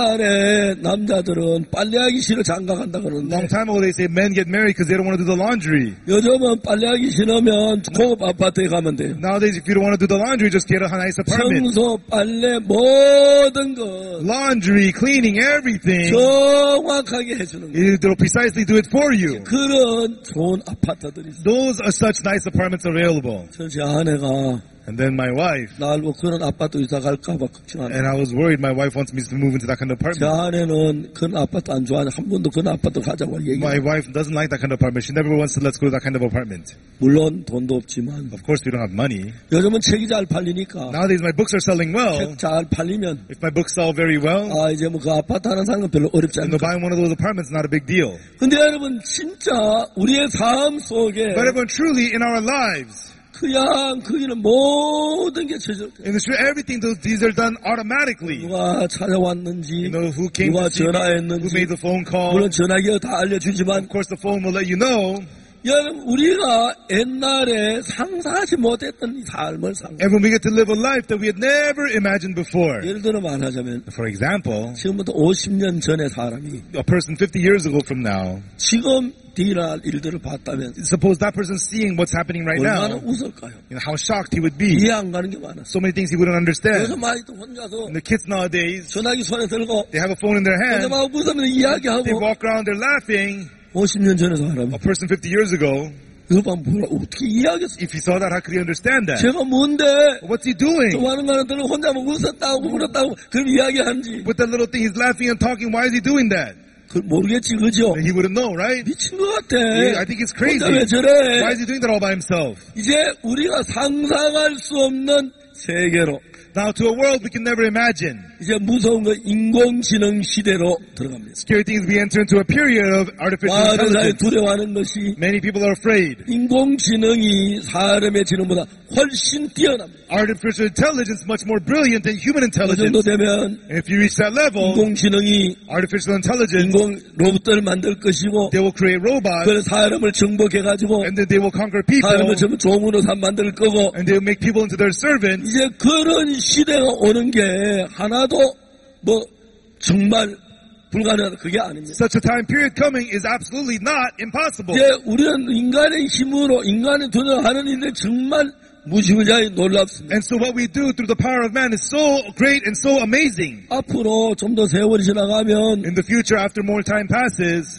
옛날에 남자들은 빨래하기 싫어 장가간다 그러는데 Long time ago, they say men get married because they don't want to do the laundry. 요즘은 빨래하기 싫으면 고급 아파트에 가면 돼요. Nowadays, if you don't want to do the laundry, just get a nice apartment. 청소, 빨래 모든 것 Laundry, cleaning, everything. 정확하게 해주는 거예요. They'll precisely do it for you. 그런 좋은 아파트들이 있어요. Those are such nice apartments available. 제 아내가 And then my wife, 날 보고 그런 아파트 이사 갈까봐 걱정하네. and I was worried my wife wants me to move into that kind of 제 apartment. 아내는 그런 아파트 안 좋아하는 한 번도 그런 아파트 가자고 My 얘기해. wife doesn't like that kind of apartment. She never wants to let's go to that kind of apartment. 물론 돈도 없지만 Of course, we don't have money. 요즘은 책이 잘 팔리니까 Nowadays, my books are selling well. 책 잘 팔리면 If my books sell very well, 아 이제 뭐 그 아파트 하는 사람은 별로 어렵지 then 않다. buying one of those apartments is not a big deal. 근데 여러분 진짜 우리의 삶 속에 But everyone, truly, in our lives, 그냥 거기는 모든 게 저절 in the street, everything, these are done automatically. 누가 찾아왔는지 You know who came 누가 to see me, who 전화했는지 made the phone call. 물론 전화기가 다 알려주지만 Of course, the phone will let you know. 여러분 우리가 옛날에 상상하지 못했던 이 삶을 상 And when we get to live a life that we had never imagined before. 예를 들어 말하자면 For example, 지금부터 50년 전의 사람이 a person 50 years ago from now, 지금 일어날 일들을 봤다면 suppose that person's seeing what's happening right 얼마나 now, 웃을까요? how shocked he would be. 이해 안 가는 게 많았어. So many things he wouldn't understand. 요즘 아이도 혼자서 And the kids nowadays, 전화기 손에 들고 they have a phone in their hand, 혼자만 웃으면서 they 이야기하고 walk around, they're laughing. 50년 전의 사람 A person 50 years ago, 이거 봐 뭐라 어떻게 이해하겠어? if he saw that, how could he understand that? 제가 뭔데 What's he doing? 좋아하는 사람들은 혼자만 웃었다고 울었다고 그럼 이야기하는지 With that little thing, he's laughing and talking. Why is he doing that? 그 모르겠지 그죠? He wouldn't know, right? 미친 것 같아. I think it's crazy. 혼자 왜 Why 저래? is he doing that all by himself? 이제 우리가 상상할 수 없는 세계로 Now to a world we can never imagine. 이제 무서운 거 인공지능 시대로 들어갑니다. Scary things, we enter into a period of artificial 많은 사람이 intelligence. 두려워하는 것이 Many people are afraid. 인공지능이 사람의 지능보다 훨씬 뛰어납니다. Artificial intelligence is much more brilliant than human 그 정도 intelligence. 되면 And if you reach that level, 인공지능이 artificial intelligence, 인공 로봇들을 만들 것이고 they will create robots, 그 사람을 정복해가지고 and then they will conquer people, 사람을 전부 종으로 만들 거고 and they will make people into their servants. 이제 그런 시대가 오는 게 하나도 뭐 정말 불가능한 그게 아닙니다. Such a time period coming is absolutely not impossible. 이제 우리는 인간의 힘으로 인간의 돈을 하는 일이 정말 무시무시하게 놀랍습니다. And so what we do through the power of man is so great and so amazing. 앞으로 좀 더 세월이 지나가면 In the future, after more time passes,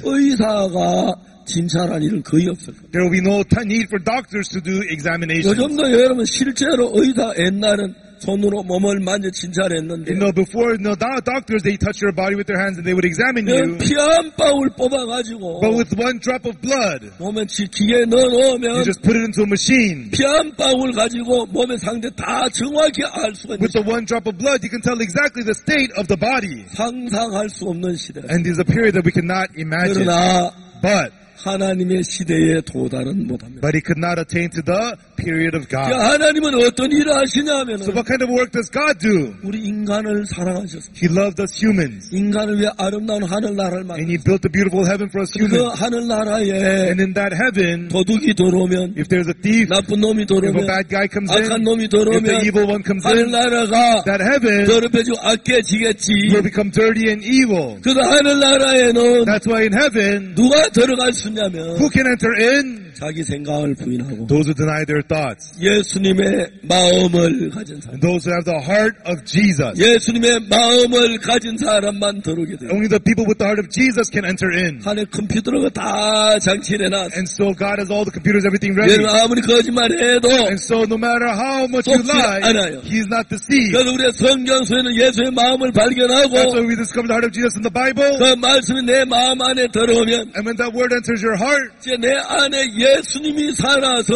의사가 진찰할 일은 거의 없을 겁니다. there will be no need for doctors to do examinations. 요즘도 여러분 실제로 의사 옛날은 손으로 몸을 만져 진찰했는데 Before, doctors, they touch your body with their hands and they would examine you. 피 한 방울 뽑아가지고 But with one drop of blood, 몸에 기계에 넣어놓으면 you just put it into a machine. 피 한 방울 가지고 몸의 상태 다 정확히 알 수가 있는 With the one drop of blood, you can tell exactly the state of the body. 상상할 수 없는 시대. And there's a period that we cannot imagine. 그러나 But 하나님의 시대에 도달은 못합니다. it could not attain to the period of God. 하나님은 어떤 일을 하시냐면 So what kind of work does God do? 우리 인간을 사랑하셨습니다. He loved us humans. 인간을 위해 아름다운 하늘나라를 And 만들었습니다. He built a beautiful heaven for us 그 humans. 하늘나라에 And in that heaven, 도둑이 들어오면 if there's a thief, 나쁜 놈이 if a 들어오면 bad guy comes 악한 in, 놈이 if the 들어오면 evil one comes in, 하늘나라가 that heaven 더럽혀지고 악해지겠지. will become dirty and evil. 그 하늘나라에는 That's why in heaven, 누가 들어갈 수 있냐면 who can enter in? 자기 생각을 부인하고 Those who deny their thoughts. 예수님의 마음을 가진 사람, And those who have the heart of Jesus. 예수님의 마음을 가진 사람만 들어오게 돼요. Only the people with the heart of Jesus can enter in. 하늘 컴퓨터로 다 장치해놨어. And so God has all the computers, everything ready. 여러분 아무리 거짓말해도 And so no matter how much you 속지 lie, 않아요. He's not deceived. 그래서 우리가 성경서에는 예수의 마음을 That's 발견하고 why we discover the heart of Jesus in the Bible. 그 말씀이 내 마음 안에 들어오면 And when that word enters your heart, 이제 내 안에 예수님이 살아서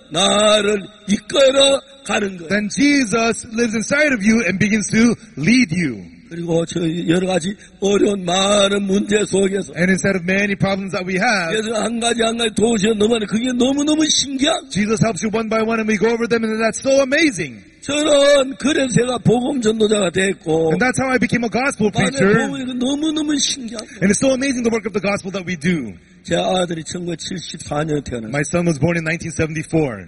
나를 이끌어 가는 거예요. then Jesus lives inside of you and begins to lead you. 그리고 저 여러 가지 어려운 많은 문제 속에서 And instead of many problems that we have, 그래서 한 가지 도시에 넘어가는 그게 너무너무 신기한. Jesus helps you one by one and we go over them and that's so amazing. 저는 그래서 제가 복음 전도자가 됐고 And that's how I became a gospel 안에 preacher. 보면 너무너무 신기한 거예요. And it's so amazing the work of the gospel that we do. 제 아들이 1974년에 태어났어요. My son was born in 1974.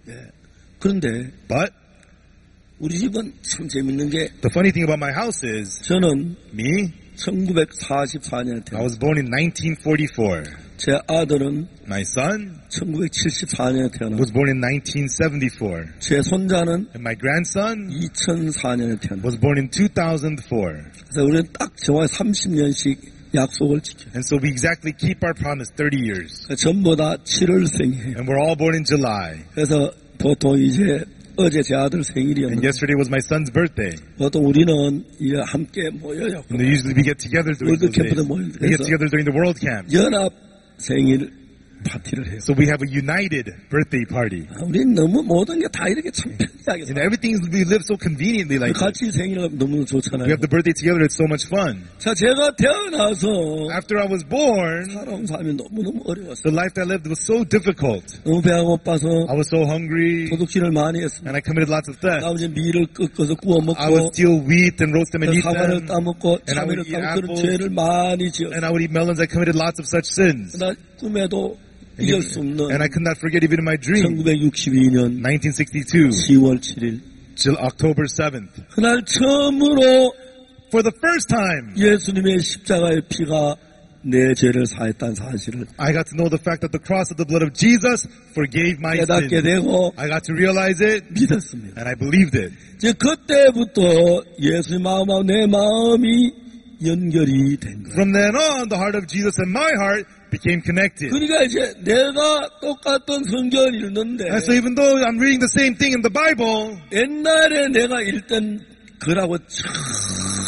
그런데 But 우리 집은 참 재밌는 게 the funny thing about my house is, 저는 me, 1944년에 I 태어났어요. was born in 1944. 제 아들은 My son 1974년에 태어났어요. was born in 1974. 제 손자는 And my grandson 2004년에 태어났어요. was born in 2004. 그래서 우리는 딱 정확히 30년씩 약속을 지켜요. And so we exactly keep our promise 30 years. 전부 다 7월생이에요. And we're all born in July. 그래서 보통 이제 어제 제 아들 And 생일이었는데 yesterday was my son's birthday. 보통 우리는 이제 함께 모여요. And usually we get together during 월드 those days. 캠프도 모이는데 We get 그래서 together during the World Camp. 연합 생일 파티를 해요. So we have a united birthday party. 우리는 너무 모든 게 다 이렇게 참 편리하게 And everything, we live so conveniently like this. 같이 생일을 너무 We 좋잖아요. have the birthday together, it's so much fun. 자, 제가 태어나서 After I was born, 살아온 삶이 너무너무 어려웠어요. the life that I lived was so difficult. 너무 배가 고파서 I was so hungry, 도둑질을 많이 했습니다. and I committed lots of theft. 아버지 밀을 꺾어서 구워 I would 먹고 steal wheat and roast them and eat 사과를 them. 따먹고 And I would 참외를 eat 따먹고 그런 apples. 죄를 많이 지었어요. And I would eat melons. I committed lots of such sins. 나 꿈에도 잊을 수 없는 And I could not forget even in my dream. 1962년 1962, 10월 7일 October 7th. 그날 처음으로 For the first time, 예수님의 십자가의 피가 내 죄를 사했다는 사실을 I got to know the fact that the cross of the blood of Jesus forgave my 깨닫게 sins. 되고 I got to realize it, 믿었습니다. and I believed it. 이제 그때부터 예수의 마음하고 내 마음이 연결이 된 거예요. From then on, the heart of Jesus and my heart became connected. 그러니까 이제 내가 똑같은 성경을 읽는데 And so even though I'm reading the same thing in the Bible, 옛날에 내가 읽던 그라고 전혀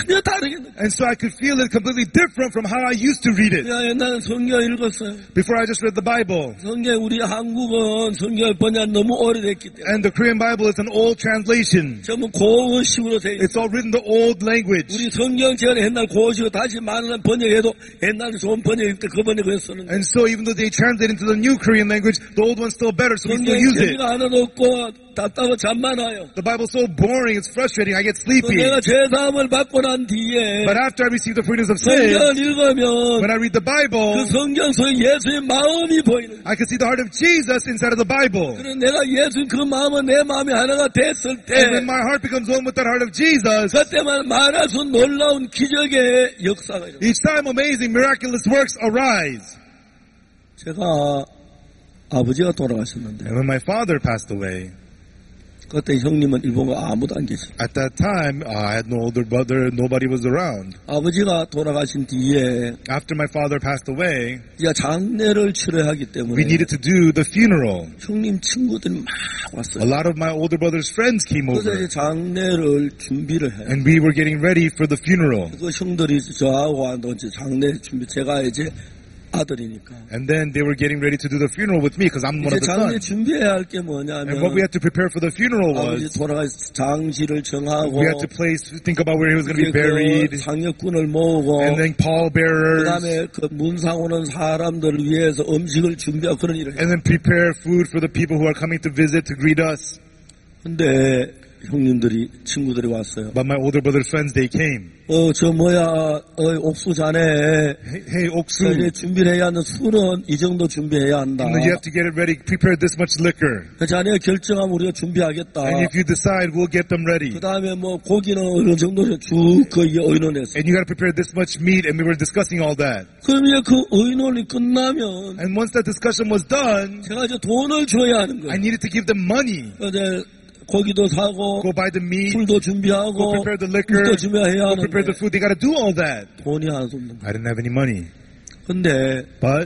전혀 다르게 느껴요. And so I could feel it completely different from how I used to read it. 옛날에 성경 읽었어요. Before I just read the Bible. 성경 우리 한국은 성경 번역 너무 오래됐기 때문에. And the Korean Bible is an old translation. 전부 고어식으로 돼 있어요. It's all written the old language. 우리 성경 제가 옛날 고어식으로 다시 많은 번역해도 옛날에 좋은 번역일 때 그 번역을 쓰는 거예요. And so even though they translate into the new Korean language, the old one's still better, so we still 성경 use it. 재미가 하나도 없고 답답하고 잠만 와요. The Bible's so boring, it's frustrating, I get sleepy. 내가 죄사함을 받고 난 뒤에 But after I receive the forgiveness of sin, 성경을 읽으면 when I read the Bible, 그 성경 속에 예수의 마음이 보이는 거예요. I can see the heart of Jesus inside of the Bible. 그래서 내가 예수 그 마음은 내 마음이 하나가 됐을 때 And when my heart becomes one with that heart of Jesus, 그때만 말할 수 놀라운 기적의 역사가 일어나요. each time amazing, miraculous works arise. 제가 아버지가 돌아가셨는데 And when my father passed away, 그때 형님은 일본에 아무도 안 계셨어요. at that time, I had no older brother, nobody was around. 아버지가 돌아가신 뒤에 After my father passed away, 이제 장례를 치러야하기 we 때문에 needed to do the funeral. 형님 친구들이 막 A 왔어요. lot of my older brother's friends came 그래서 over, 이제 장례를 준비를 해요. and we were getting ready for the funeral. 그 형들이 저하고 이제 장례 준비, 제가 이제 아들이니까. And then they were getting ready to do the funeral with me because I'm one 이제 of the 장례 sons. 준비해야 할 게 And what 뭐냐면 we had to prepare for the funeral 아버지 was 돌아가서 장지를 정하고 we had to think about where he was going to be buried, 상여꾼을 모으고 and then pallbearers, 그다음에 그 문상 오는 사람들을 위해서 음식을 준비하고 그런 일을 해요. and then prepare food for the people who are coming to visit to greet us. 근데 형님들이 친구들이 왔어요. But my older brother's friends, they came. 저 뭐야, 옥수 자네. Hey, Oksu, 이제 준비를 해야 하는 술은 이 정도 준비해야 한다. you have to get it ready. Prepare this much liquor. 그 자네가 결정하면 우리가 준비하겠다. And if you decide, we'll get them ready. 그 다음에 뭐 고기는 어느 정도 쭉 거기에 의논했어. And you got to prepare this much meat, and we were discussing all that. 그럼 이제 그 의논이 끝나면 And once that discussion was done, 제가 이제 돈을 줘야 하는 I 거예요. needed to give them money. 이제 고기도 사고 Go buy the meat, 술도 go 준비하고 prepare the liquor, 술도 준비해야 go prepare 하는데 the food. They got to do all that. 돈이 하나도 없는 거예요. I didn't have any money. 근데 But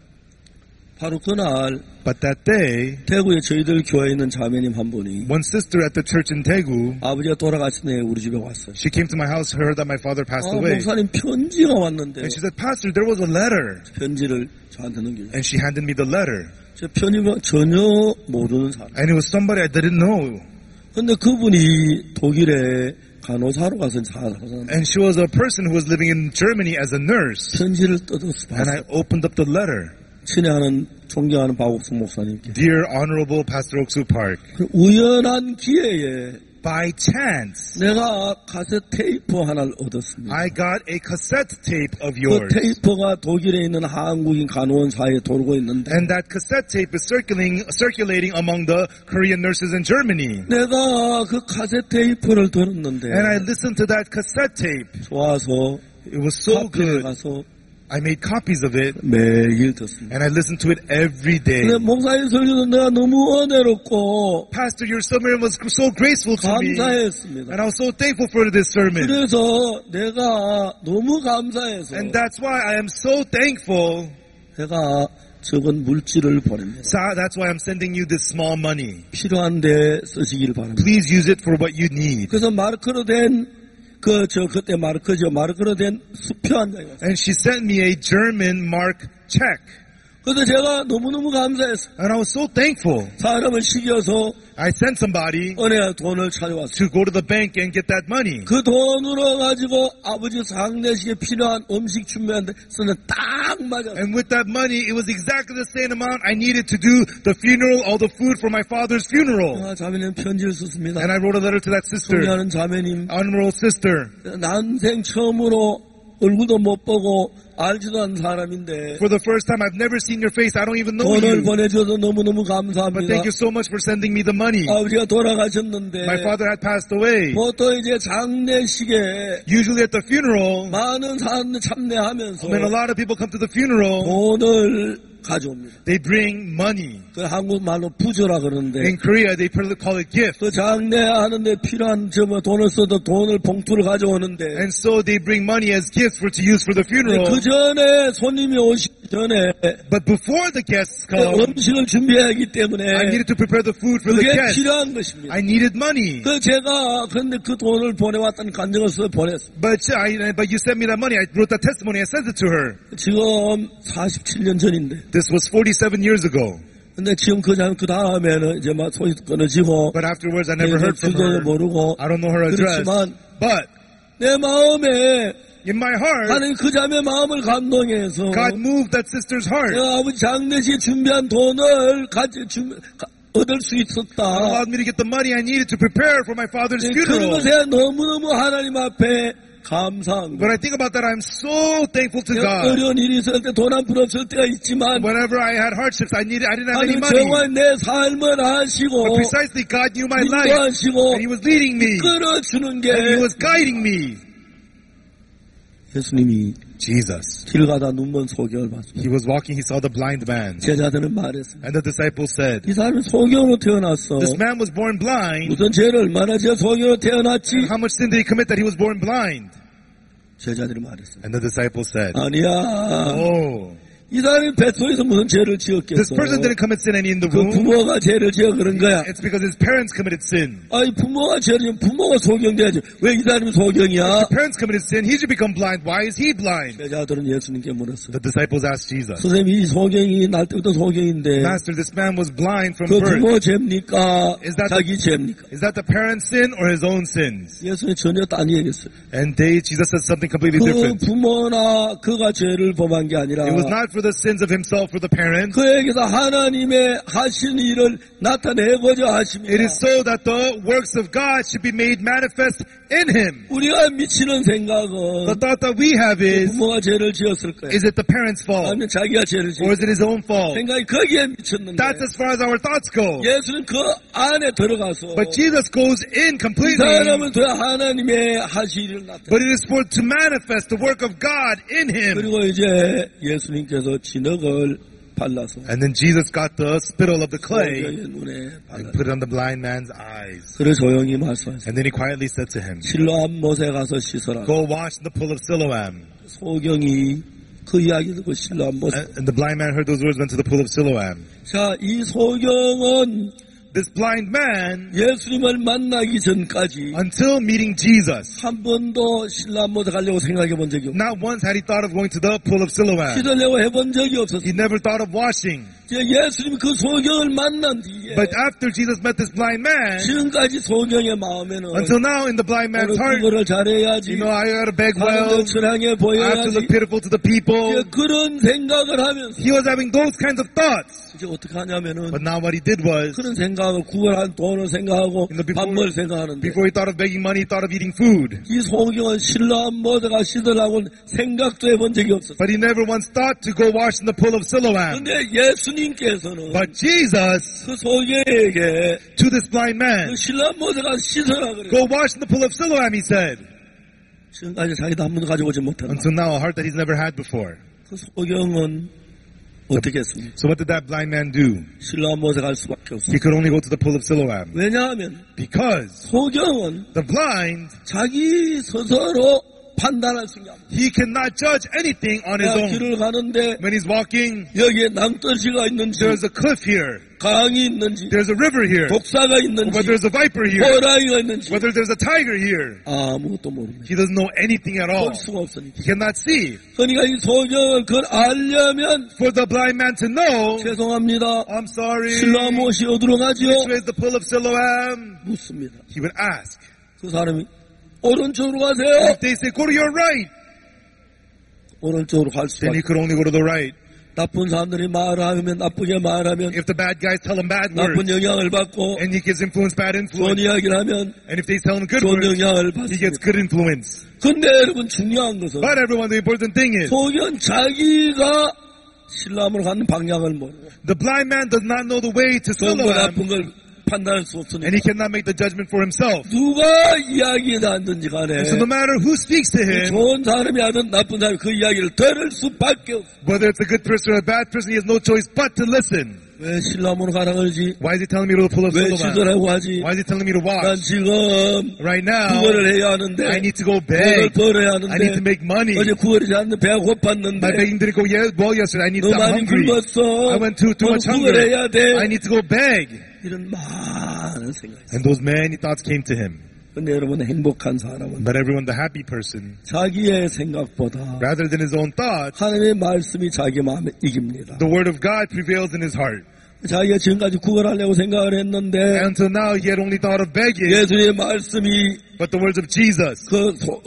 바로 그날 that day, 대구에 저희들 교회에 있는 자매님 한 분이 one sister at the church in Daegu, 아버지가 돌아가신 애 우리 집에 왔어요. she came to my house, heard that my father passed away. 목사님 편지가 왔는데 And she said, Pastor, there was a letter. 편지를 저한테 넘기죠. And she handed me the letter. 저 편지가 전혀 모르는 사람. And it was somebody I didn't know. 근데 그분이 독일에 간호사로 가서 살았어요. And she was a person who was living in Germany as a nurse. 편지를 뜯어서 And I 봤어요. opened up the letter. 친애하는 존경하는 박옥수 목사님께 Dear Honorable Pastor Oksu Park, 우연한 기회에 by chance, 내가 카세트 테이프 하나를 얻었습니다. I got a cassette tape of 그 yours. 테이프가 독일에 있는 한국인 간호원 사이에 돌고 있는데 And that cassette tape is circulating among the Korean nurses in Germany. 내가 그 카세트 테이프를 들었는데 And I listened to that cassette tape. 좋아서 It was so 카페에 good. 가서 I made copies of it. 매일 듣습니다. And I listened to it every day. 근데 목사님 설교는 내가 너무 은혜롭고 Pastor, your sermon was so graceful to me. 감사했습니다. And I was so thankful for this sermon. 그래서 내가 너무 감사해서 And that's why I am so thankful. 내가 적은 물질을 보냅니다. So that's why I'm sending you this small money. 필요한데 쓰시기를 바랍니다. Please use it for what you need. 그래서 마르크로 된 그때 마르크로 된 수표 한 장이 왔어요. And she sent me a German mark check. 그래서 제가 너무너무 감사했어요. And I was so thankful. 사람을 시켜서 I sent somebody 은행 돈을 찾아왔어요. to go to the bank and get that money. 그 돈으로 가지고 아버지 장례식에 필요한 음식 준비하는데 쓰는 딱 맞았어요. And with that money, it was exactly the same amount I needed to do the funeral, all the food for my father's funeral. 자매님 편지를 썼습니다. And I wrote a letter to that sister, 존경하는 자매님, honorable sister. 난생 처음으로 얼굴도 못 보고 알지도 않은 사람인데 For the first time, I've never seen your face. I don't even know 돈을 you. 보내줘서 너무너무 But 감사합니다. thank you so much for sending me the money. 아버지가 돌아가셨는데 My father had passed away. 보통 이제 장례식에 Usually at the funeral, 많은 사람들 참여하면서 when a lot of people come to the funeral, 돈을 가져옵니다. they bring money. 그 한국말로 부조라 그러는데 In Korea, they call it gift. 그 장례하는데 필요한 돈을 써도 돈을 봉투를 가져오는데 And so they bring money as gifts to use for the funeral. 그 전에 손님이 오실 전에 But before the guests come, 음식을 준비해야 하기 때문에 I needed to prepare the food for the 그게 guests. 필요한 것입니다. I needed money. 그런데 그 돈을 보내왔다는 간증을 써 보냈어요. But you sent me that money. I wrote that testimony. I sent it to her. 지금 47년 전인데. This was 47 years ago. 근데 지금 그 다음에는 이제 막 손이 끊어지고. But afterwards, I never heard from her. 모르고. I don't know her address. 그렇지만 But 내 마음에 in my heart, 하나님 그 자매 마음을 감동해서 God moved that sister's heart. 내가 아버지 장례식 준비한 돈을 얻을 수 있었다. Allowed me to get the money I needed to prepare for my father's 그런 funeral. 것에 너무너무 하나님 앞에 감사한 When 거예요. I think about that, I'm so thankful to God. 어려운 일이 있을 때 돈 한 푼 없을 때가 있지만 Whenever I had hardships, I didn't have any 하나님 money. 정말 내 삶을 아시고 But precisely, God knew my life, 인도하시고 and He was leading me, 끌어주는 게 and He was guiding me. 예수님이 Jesus. 길 가다 눈먼 소경을 봤습니다. He was walking, he saw the blind man. 제자들은 말했습니다. And the disciples said, 이 사람은 소경으로 태어났어. this man was born blind. 무슨 죄를 얼마나 지어 소경으로 태어났지? How much sin did he commit that he was born blind? 제자들이 말했어요. And the disciples said, 아니야. oh, 이 사람이 뱃속에서 무슨 죄를 지었겠어? this person didn't commit sin any in the 그 womb. 부모가 죄를 지어 그런 거야. It's because his parents committed sin. 아니 부모가 죄를 지면 부모가 소경돼야지. 왜 이 사람이 소경이야? If the parents committed sin, he should become blind. Why is he blind? 제자들은 예수님께 물었어요. The disciples asked Jesus, 선생님 이 소경이 날 때부터 소경인데 Master, this man was blind from 그 birth. 부모 죄입니까? Is that 자기 죄입니까? Is that the parent's sin or his own sins? 예수님 전혀 딴 얘기했어요. And Jesus said something completely 그 different. 부모나 그가 죄를 범한 게 아니라 It was not for the sins of himself or the parents. 그에게서 하나님의 하신 일을 나타내고자 하십니다. It is so that the works of God should be made manifest in him. 우리가 미치는 The 생각은 thought that we have is 부모가 죄를 지었을 거야. it the parent's fault? 아니면 자기가 죄를 Or 지었을 is it his own fault? 생각이 거기에 미쳤는데 That's as far as our thoughts go. 예수는 그 안에 들어가서 But Jesus goes in 이 completely. 사람을 통해 하나님의 하신 일을 나타내. But it is for to manifest the work of God in him. 그리고 이제 예수님께서 진흙을 발라서 And then Jesus got the spittle of the clay 소경의 눈에 and 발라. put it on the blind man's eyes. 그래 조용히 말씀하셨어요. And then he quietly said to him, 실로암 못에 가서 씻어라. go wash in the pool of Siloam. 소경이 그 이야기 듣고 실로암 못. And the blind man heard those words, went to the pool of Siloam. 자, 이 소경은 This blind man, 예수님을 만나기 전까지 until meeting Jesus, 한 번도 실로암 못에 가려고 생각해 본 적이 없어요. not once had he thought of going to the pool of Siloam. 씻으려고 해본 적이 없었어요. He never thought of washing. 예수님이 그 소경을 만난 뒤에 But after Jesus met this blind man, 지금까지 소경의 마음에는 until now in the blind man's heart, 그거를 잘해야지. I gotta beg well, 처량해 I have to 보여야지. look pitiful to the people. 그런 생각을 하면서 He was having those kinds of thoughts. 이제 어떻게 하냐면은 But now what he did was, 그런 생각을 구걸한 돈을 생각하고 밥을 생각하는데 before he thought of begging money, he thought of eating food. 이 소경은 실로암 못에가 씻으려고 생각도 해본 적이 없었어요. But he never once thought to go wash in the pool of Siloam. 근데 예수님께서는 But Jesus, 그 소경에게 to this blind man, 그 실로암 못에가 씻으라 그래요. go wash in the pool of Siloam, he said. 지금까지 자기도 한 번도 가져오지 못했다. Until now, a heart that he's never had before. 그 소경은 어떻게 했습니까? So what did that blind man do? 실로암 못에 갈 수밖에 없어요. He could only go to the pool of Siloam. 왜냐하면 Because 소경은 the blind, 자기 스스로 판단할 수 있냐. he cannot judge anything on his own. 길을 가는데 When he's walking, 여기에 낭떠러지가 있는지 there's a cliff here, 강이 있는지 there's a river here, 독사가 있는지 whether there's a viper here, 호랑이가 있는지 whether there's a tiger here. 아무것도 모릅니다. He doesn't know anything at all. 볼 수가 없으니까. He cannot see. 그러니까 이 소경을 그걸 알려면 For the blind man to know, 죄송합니다. I'm sorry, 실로암 못이 어디로 가지요? which way is the pool of Siloam? 묻습니다. He would ask. 그 사람이 오른쪽으로 가세요. If they say, go to your right, 오른쪽으로 갈 then 수밖에. he could only go to the right. 나쁜 사람들이 말하면 나쁘게 말하면 If the bad guys tell him bad 나쁜 words, 영향을 받고 and he gets influenced, bad 좋은 influence, 이야기를 하면 and if they tell him good 좋은 words, 영향을 he gets 받습니다. good influence. 근데 여러분 중요한 것은 But everyone, the important thing is, 소경 자기가 신람으로 가는 방향을 모르고 the blind man does not know the way to 좋은 거 Siloam, 나쁜 걸 판단할 수 없으니까 and he cannot make the judgment for himself. 누가 이야기하든지 간에 And so no matter who speaks to him, 좋은 사람이 하든 나쁜 사람이 그 이야기를 들을 수밖에 없어. whether it's a good person or a bad person, he has no choice but to listen. 왜 실람으로 가라 그러지? Why is he telling me to pull up 왜 Siloam? 지도라고 하지? Why is he telling me to 난 watch? 지금 Right now, 구걸을 해야 하는데 I need to go 돈을 beg. 벌어야 I need to 하는데 make money. 어제 구걸이지 않는데 배가 고팠는데 My begging didn't go well yesterday. I need 너 to, I'm 많이 hungry. 굶었어. I went too 너는 much hunger. 구걸해야 돼. I need to go beg. 이런 많은 생각이 있어요. And those many thoughts came to him. 근데 여러분 행복한 사람은 But everyone, the happy person, 자기의 생각보다 rather than his own thoughts, 하나님의 말씀이 자기 마음에 이깁니다. the word of God prevails in his heart. 자기가 지금까지 구걸하려고 생각을 했는데 Until now, he had only thought of begging, 예수님의 말씀이 but the words of Jesus 그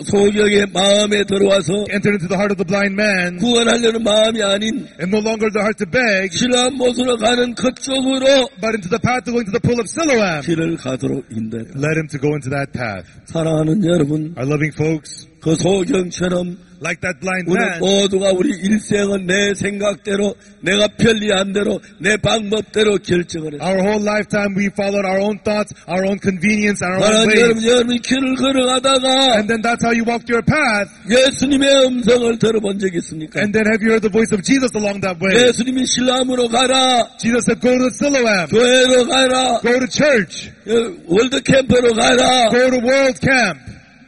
소경의 마음에 들어와서 entered into the heart of the blind man, 구원하려는 마음이 아닌 and no longer the heart to beg, 신랑 못으로 가는 그쪽으로 but into the path to going to the pool of Siloam, 길을 가도록 인도해요. led him to go into that path. 사랑하는 여러분, Our loving folks, 그 소경처럼 like that blind 우리 man, 모두가 우리 일생은 내 생각대로 내가 편리한 대로 내 방법대로 결정을 했어요. our whole lifetime we followed our own thoughts, our own convenience, and our own 사랑하는 ways. 여러분이 길을 걸어가다가 And then that's how you walked your path. 예수님의 음성을 들어본 적이 있습니까? And then have you heard the voice of Jesus along that way? 예수님이 실람으로 가라, Jesus said, go to Siloam, 교회로 가라, go to church, 월드 캠프로 가라. go to world camp.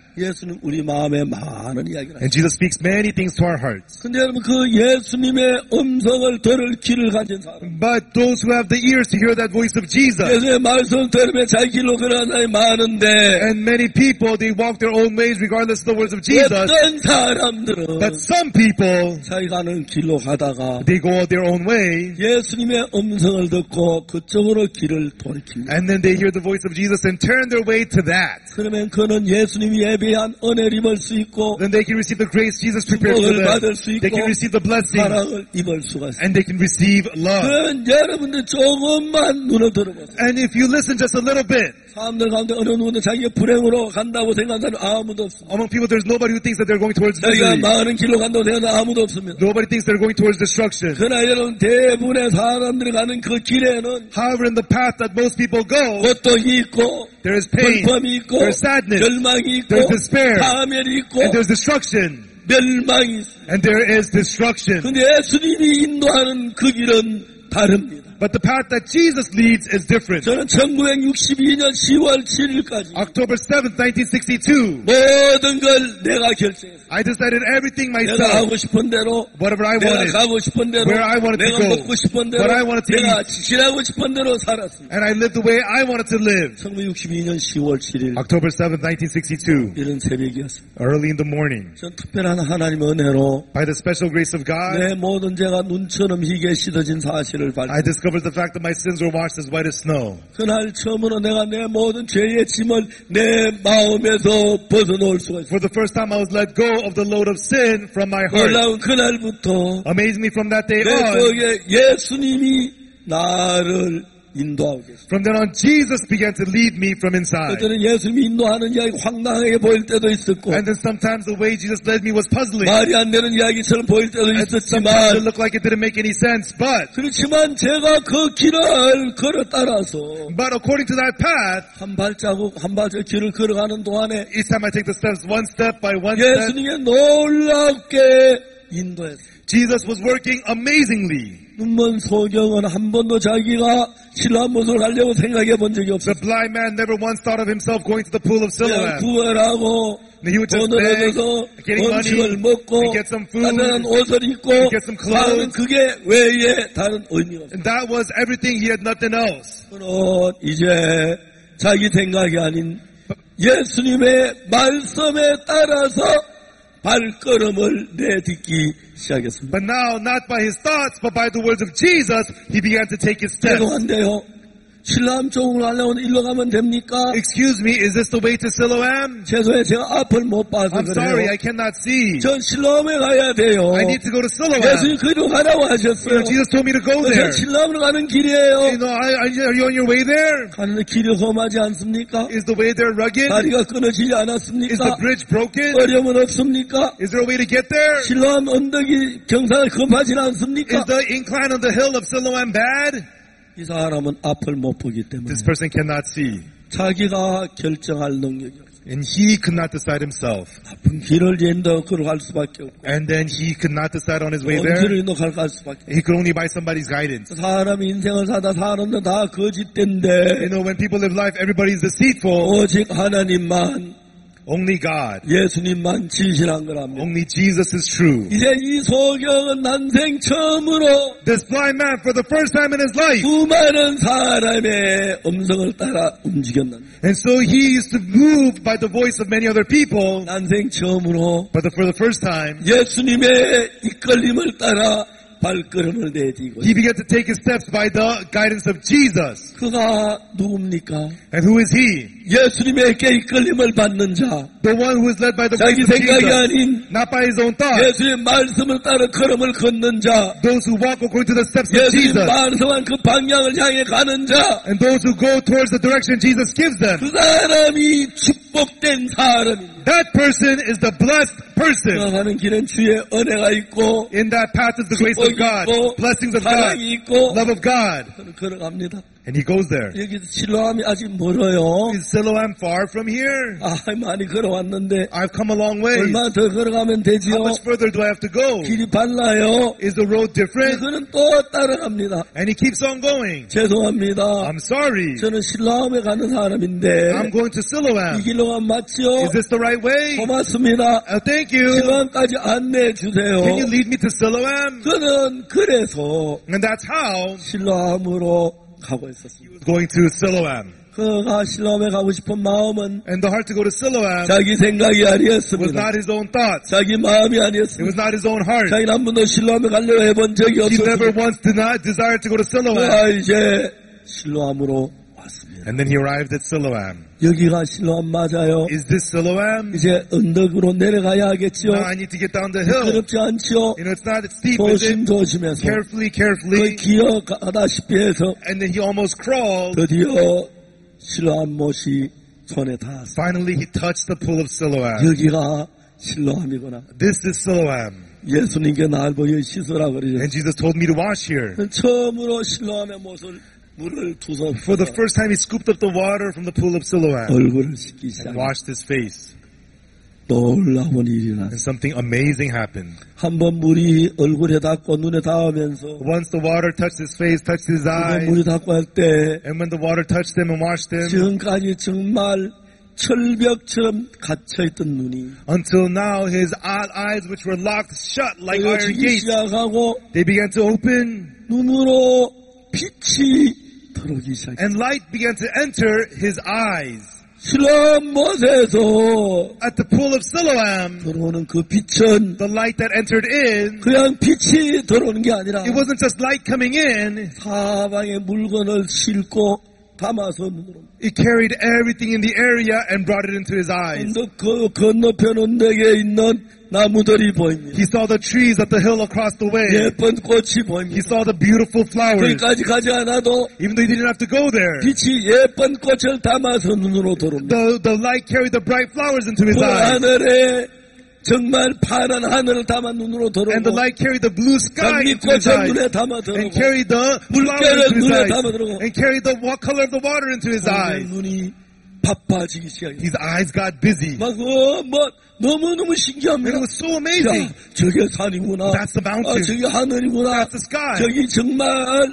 예수는 우리 마음에 많은 이야기를 And 하죠. Jesus speaks many things to our hearts. 근데 여러분 그 예수님의 음성을 들을 길을 가진 사람, But those who have the ears to hear that voice of Jesus, 예수님의 말씀을 들으며 자기 길로 걸어가는 사람이 많은데 and many people, they walk their own ways regardless of the words of Jesus. 어떤 사람들은 But some people, 자기 가는 길로 가다가 they go their own way, 예수님의 음성을 듣고 그쪽으로 길을 돌이킵니다. and then they hear the voice of Jesus and turn their way to that. 그러면 그는 예수님이 예배한 은혜를 입을 수 있고 Then they can receive the grace Jesus prepared for 축복을 them. 받을 수 They 있고 can receive the blessing, 사랑을 입을 수가 있어요. and they can receive love. 그런 여러분들 조금만 눈을 들어보세요. And if you listen just a little bit, 사람들 가운데 어느 누구도 자기가 불행으로 간다고 생각하는 사람 아무도 없습니다. among people there's nobody who thinks that they're going towards 자기가 misery. 망하는 길로 간다고 생각하는 사람 아무도 없습니다. Nobody thinks they're going towards destruction. 그러나 여러분 대부분의 사람들이 가는 그 길에는 However, in the path that most people go, 고통이 있고 there is pain, 불평이 있고 there's sadness, 절망이 있고 there's despair, 파멸이 있고 and there's destruction, 멸망이 있습니다. and there is destruction. 근데 예수님이 인도하는 그 길은 다릅니다. But the path that Jesus leads is different. 저는 1962년 10월 7일까지 October 7th, 1962, 모든 걸 내가 결정했어요. I decided everything 내가 myself, 하고 싶은 대로, whatever I 내가 wanted, 가고 싶은 대로, where I wanted to 내가 go, 먹고 싶은 대로, what I wanted to 내가 eat. 지내고 싶은 대로 살았습니다. and I lived the way I wanted to live. 1962년 10월 7일 October 7th, 1962, 이런 새벽이었습니다. early in the morning, 전 특별한 하나님의 은혜로 by the special grace of God, 내 모든 죄가 눈처럼 희게 씻어진 사실을 I 발견. discovered the fact that my sins were washed as white as snow. 그날 처음으로 내가 내 모든 죄의 짐을 내 마음에서 벗어놓을 수가 있어요. For the first time, I was let go of the load of sin from my heart. 놀라운 그날부터 Amazingly, from that day 내 on, 속에 예수님이 나를 인도하고 계십니다. from then on, Jesus began to lead me from inside. 그때는 예수님이 인도하는 이야기 황당하게 보일 때도 있었고 And then sometimes the way Jesus led me was puzzling. 말이 안 되는 이야기처럼 보일 때도 And sometimes it 있었지만 looked like it didn't make any sense. But 그렇지만 제가 그 길을 걸어 따라서 according to that path, 한 발자국 한 발자국 길을 걸어가는 동안에 each time I take the steps one step by one step, 예수님이 놀랍게 인도했어요. Jesus was working amazingly. 눈먼 소경은 한 번도 자기가 신랑 못을 가려고 생각해 본 적이 The 없었어요. blind man never once thought of himself going to the pool of 그냥 Siloam. 구걸하고 He would just 돈을 beg, 얻어서 getting 음식을 money, 먹고 and get some food, 따뜻한 옷을 입고 get some clothes. 사는 그게 외에 다른 의미가 없어요. and that was everything. He had nothing else. 그는 이제 자기 생각이 아닌 예수님의 말씀에 따라서 발걸음을 내딛기 시작했습니다. But now, not by his thoughts, but by the words of Jesus, he began to take his steps. 죄송한데요. 신람 쪽으로 하려면 일로 가면 됩니까? Excuse me, is this the way to Siloam? 죄송해요. 제가 앞을 못 봐서 I'm sorry, 그래요. I cannot see. 전 실람에 가야 돼요. I need to go to Siloam. 예수님 그리로 가라고 하셨어요. Jesus told me to go 전 there. 실람으로 가는 길이에요. Are you on your way there? 가는데 길이 험하지 않습니까? Is the way there rugged? 다리가 끊어지지 Is the 않았습니까? bridge broken? 어려움은 없습니까? Is there a way to get there? 실람 언덕이 경사가 급하지 않습니까? Is the incline on the hill of Siloam bad? 이 사람은 앞을 못 보기 때문에 This person cannot see. 자기가 결정할 능력이 없어요. And he could not decide himself. 나쁜 길을 인도 걸어갈 수밖에 없고 And then he could not decide on his way 좋은 there. 길을 인도 걸어갈 수밖에 없고 He could only by somebody's guidance. 사람이 인생을 사다 사람들 다 You 거짓된데 know, when people live life, everybody's deceitful. 오직 하나님만 Only God. 예수님만 진실한 거랍니다. Only Jesus is true. 이제 이 소경은 난생 처음으로 This blind man, for the first time in his life, 수많은 사람의 음성을 따라 움직였는데 and so he used to move by the voice of many other people, 난생 처음으로 but for the first time, 예수님의 이끌림을 따라 발걸음을 내디고 he began to take his steps by the guidance of Jesus. 그가 누굽니까? And who is he? 예수님에게 이끌림을 받는 자, The one who is led by the voice 자기 of 생각이 Jesus, 아닌 not by his own thoughts. 예수님의 말씀을 따라 걸음을 걷는 자, Those who walk according to the steps of 예수님 Jesus, 말씀한 그 방향을 향해 가는 자, and those who go towards the direction Jesus gives them. 그 사람이 축복된 사람입니다. That person is the blessed person. 걸어가는 길은 주의 은혜가 있고 In that path is the grace of God, blessings of God, 사랑이 있고 love of God. 저는 걸어갑니다. And he goes there. 여기 실로암이 아직 멀어요. Is Siloam far from here? 아, 많이 걸어왔는데 I've come a long way. 얼마 더 걸어가면 되지요? How much further do I have to go? 길이 발라요. Is the road different? 그는 또 따라갑니다. And he keeps on going. 죄송합니다. I'm sorry. 저는 실로암에 가는 사람인데 I'm going to 이 Siloam. 길로 가면 맞지요? Is this the right way? 고맙습니다. Thank you. 실로암까지 안내해 주세요. Can you lead me to Siloam? 그는 그래서 And that's how 실로암으로 가고 있었습니다. going to Siloam. 그가 실로암에 가고 싶은 마음은 And the heart to go to Siloam 자기 생각이 was 아니었습니다. not his own thoughts. 자기 마음이 It 아니었습니다. was not his own heart. 자기는 한 번도 실로암에 가려고 해본 적이 He never 없었습니다. once did not desire to go to Siloam. 그가 이제 실로암으로 왔습니다. And then he arrived at Siloam. 여기가 실로암 맞아요. Is this Siloam? 이제 언덕으로 내려가야 하겠죠. Now I need to get down the hill. 그렇지 않죠. You know, it's not steep, is it? 조심조심해서 Carefully, 그 carefully. 기어가다시피 해서 And then he almost crawled. 드디어 실로암 못이 손에 닿았어요. Finally, he touched the pool of Siloam. 여기가 실로암이구나. This is Siloam. 예수님께 날 보여 씻으라 그러죠. And Jesus told me to wash here. 처음으로 실로암의 물을 두서 For the first time, he scooped up the water from the pool of Siloam 얼굴을 씻기 and 시작했어요. washed his face. 놀라운 일이 났어요. And something amazing happened. 한번 물이 얼굴에 닿고 눈에 닿으면서 Once the water touched his face, touched his eyes, 물이 닿고 할 때 and when the water touched him and washed him, 지금까지 정말 철벽처럼 갇혀있던 눈이 until now his eyes, which were locked shut like iron 열리기 gates, 시작하고 they began to open, 눈으로 빛이 들어오기 시작했어요. and light began to enter his eyes. 실로암 못에서 At the pool of Siloam, 들어오는 그 빛은 the light that entered in, 그냥 빛이 들어오는 게 아니라 it wasn't just light coming in, 사방의 물건을 싣고 담아서 눈으로 it carried everything in the area and brought it into his eyes. 언덕 그 건너편 언덕에 있는 나무들이 보입니다. He saw the trees at the hill across the way. 예쁜 꽃이 He 보입니다. saw the beautiful flowers. 거기까지 가지 않아도 Even though he didn't have to go there, 빛이 예쁜 꽃을 담아서 눈으로 들어옵니다. the light carried the bright flowers into his 그 eyes. 하늘에 정말 파란 하늘을 담아 눈으로 And the 들어오고 light carried the blue sky into his 장미꽃을 eyes. 눈에 담아 And 들어오고 carried the flowers 물결을 into his 눈에 eyes. 담아 들어오고 And carried the color of the water into his eyes. 눈이 바빠지기 시작해요. His eyes got busy. 막 너무너무 And 신기합니다. it was so amazing. 야, 저게 산이구나. That's the mountain. 저게 하늘이구나. That's the sky. 저기 정말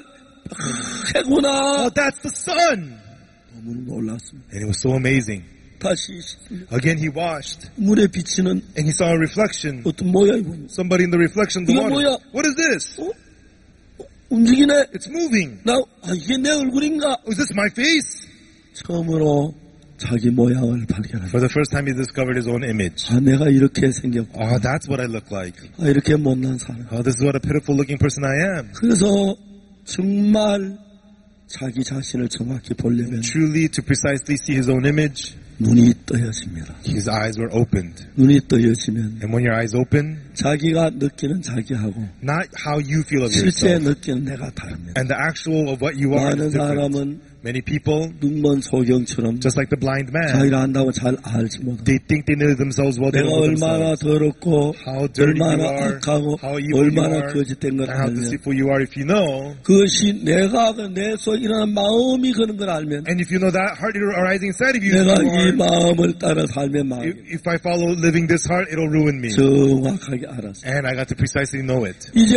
해구나. Oh, that's the sun. 너무 놀랐습니다. And it was so amazing. 다시 Again, he washed. 물에 비치는 And he saw a reflection. 어떤 모양이 보입니다. Somebody in the reflection of the 이거 water. 뭐야? What is this? 움직이네. It's moving. 이게 내 얼굴인가? Is this my face? 처음으로 자기 모양을 발견합니다. For the first time, he discovered his own image. 내가 이렇게 생겼고, Oh, that's what I look like. 이렇게 못난 사람. Oh, this is what a pitiful looking person I am. 그래서 정말 자기 자신을 정확히 보려면 Truly, to precisely see his own image, 눈이 떠여집니다. his eyes were opened. 눈이 떠여지면 And when your eyes open, 자기가 느끼는 자기하고 not how you feel of 실제 yourself, 느끼는 내가 다릅니다. and the actual of what you are 많은 is different. 사람은 Many people, 눈먼 소경처럼 just like the blind man, 자기를 안다고 잘 알지 못하고 they think they know themselves well. They 내가 know 얼마나 themselves. 더럽고 How dirty you 얼마나 are, 악하고 how evil you 얼마나 are, 거짓된 걸 and how 알면 deceitful you are. If you know, 그것이 내가 내 속에 일어나는 마음이 그런 걸 알면 and if you know that heart arising inside of you, 내가 이 you are, 마음을 따라 살면 마음이 if I follow living this heart, it'll ruin me. 정확하게 알았어. And I got to precisely know it. 이제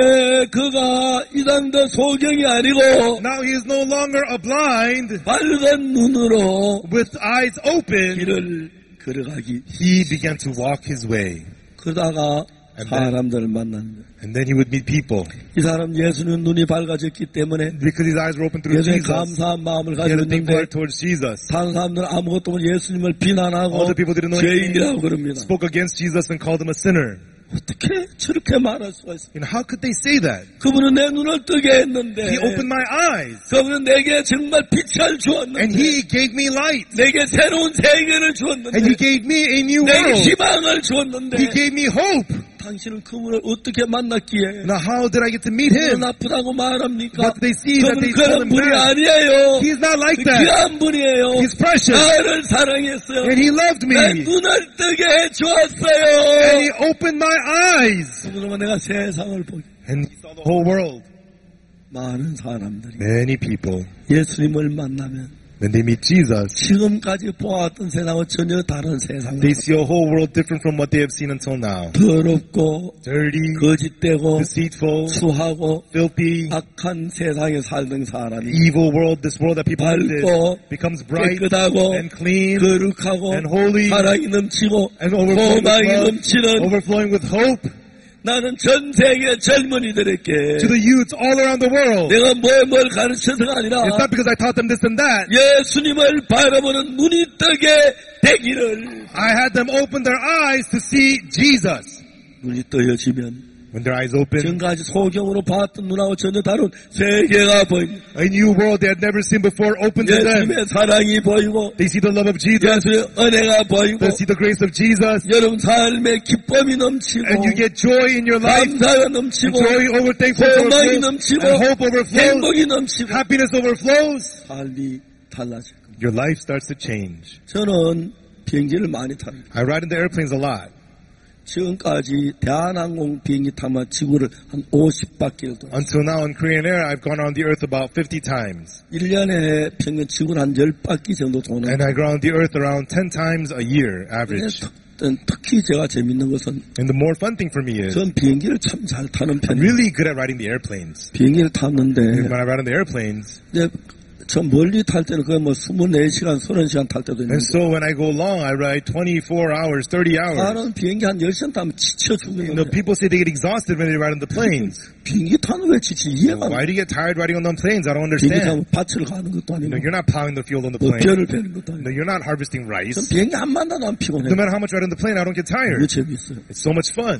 그가 이단더 소경이 아니고 Now he is no longer a blind 밝은 눈으로 with eyes open. 길을 걸어가기. He began to walk his way. 그러다가 And then- 사람들을 만난다. And then he would meet people. 이 사람 예수님 눈이 밝아졌기 때문에 Because his eyes were open through 예수님 Jesus, 감사한 마음을 he had 가지고 a thankful 있는데 heart towards Jesus. 다른 사람들은 아무것도 모르고 예수님을 비난하고 All the people didn't know 죄인이라고 anything, 그럽니다. spoke against Jesus and called him a sinner. 어떻게 저렇게 말할 수가 있어? How could they say that? 그분은 내 눈을 뜨게 했는데 He opened my eyes 그분은 내게 정말 빛을 and 주었는데 he gave me light 내게 새로운 세계를 and he 주었는데 gave me a new 내게 world. 희망을 주었는데 He gave me hope. 당신은 그분을 어떻게 만났기에 Now how did I get to meet him? 그분은 나쁘다고 말합니까? But they see that 그분은 they told 그런 him 분이 that. 아니에요. He's not like that. 귀한 분이에요. He's precious. 나를 사랑했어요. And he loved 내 me. 눈을 뜨게 And 해주었어요. he opened my eyes. 그러면 내가 세상을 보기. And he saw the whole world. 많은 사람들이 Many people, 예수님을 만나면 when they meet Jesus, 지금까지 보았던 세상과 전혀 다른 세상. they see a whole world different from what they have seen until now. 더럽고 Dirty, 거짓되고 deceitful, 수하고 filthy, 악한 세상에 살던 사람이 evil world, this world that people live in, 밝고 becomes bright 깨끗하고 and clean 거룩하고 and holy 사랑이 넘치고 and overflowing 소망이 with love, 넘치는 overflowing with hope 나는 전 세계 젊은이들에게 to the youths all around the world. 내가 뭘 가르쳐서가 아니라 It's not because I taught them this and that. 예수님을 바라보는 눈이 뜨게 되기를. I had them open their eyes to see Jesus. 눈이 떠여지면 When their eyes open, 지금까지 소경으로 봤던 눈하고 전혀 다른 세계가 보입니다. a new world they had never seen before opened to them. 예수님의 사랑이 보이고 They see the love of Jesus. 예수의 은혜가 보이고 They see the grace of Jesus. 여러분 삶의 기쁨이 넘치고 And you get joy in your life. 감사가 And 넘치고 joy over thankfulness 소망이 overflows. 넘치고 And hope overflows. 행복이 넘치고 Happiness overflows. 삶이 달라질 겁니다. Your life starts to change. 저는 비행기를 많이 탑니다. I ride in the airplanes a lot. 지금까지 대한항공 비행기 타면 지구를 한 50바퀴를 돌았어요. Until now in Korean Air, I've gone around the earth about 50 times. 1년에 평균 지구를 한 10바퀴 정도 도는 And I go around the earth around 10 times a year, average. 특히 제가 재밌는 것은 And the more fun thing for me is, 전 비행기를 참 잘 타는 I'm 편이에요. really good at riding the airplanes. 비행기를 탔는데 When I ride on the airplanes, 이제 저 멀리 탈 때는 거의 뭐 24시간, 30시간 탈 때도 있는데 and so when I go long, I ride 24 hours, 30 hours. 사람은 비행기 한 10시간 타면 지쳐 You know, 죽는데 people say they get exhausted when they ride on the planes. 비행기 타는 왜 지치 이해가 안 돼. Why do you get tired riding on them planes? I don't 비행기 타면 understand. 밭을 가는 것도 You 아니고 know, you're not plowing the field on the 뭐 plane. 벼를 베는 것도 No, 아니고 you're not harvesting rice. 전 비행기 한 만나도 안 피곤해. No matter how much I ride on the plane, I don't get 이게 tired. 재밌어요. It's so much fun.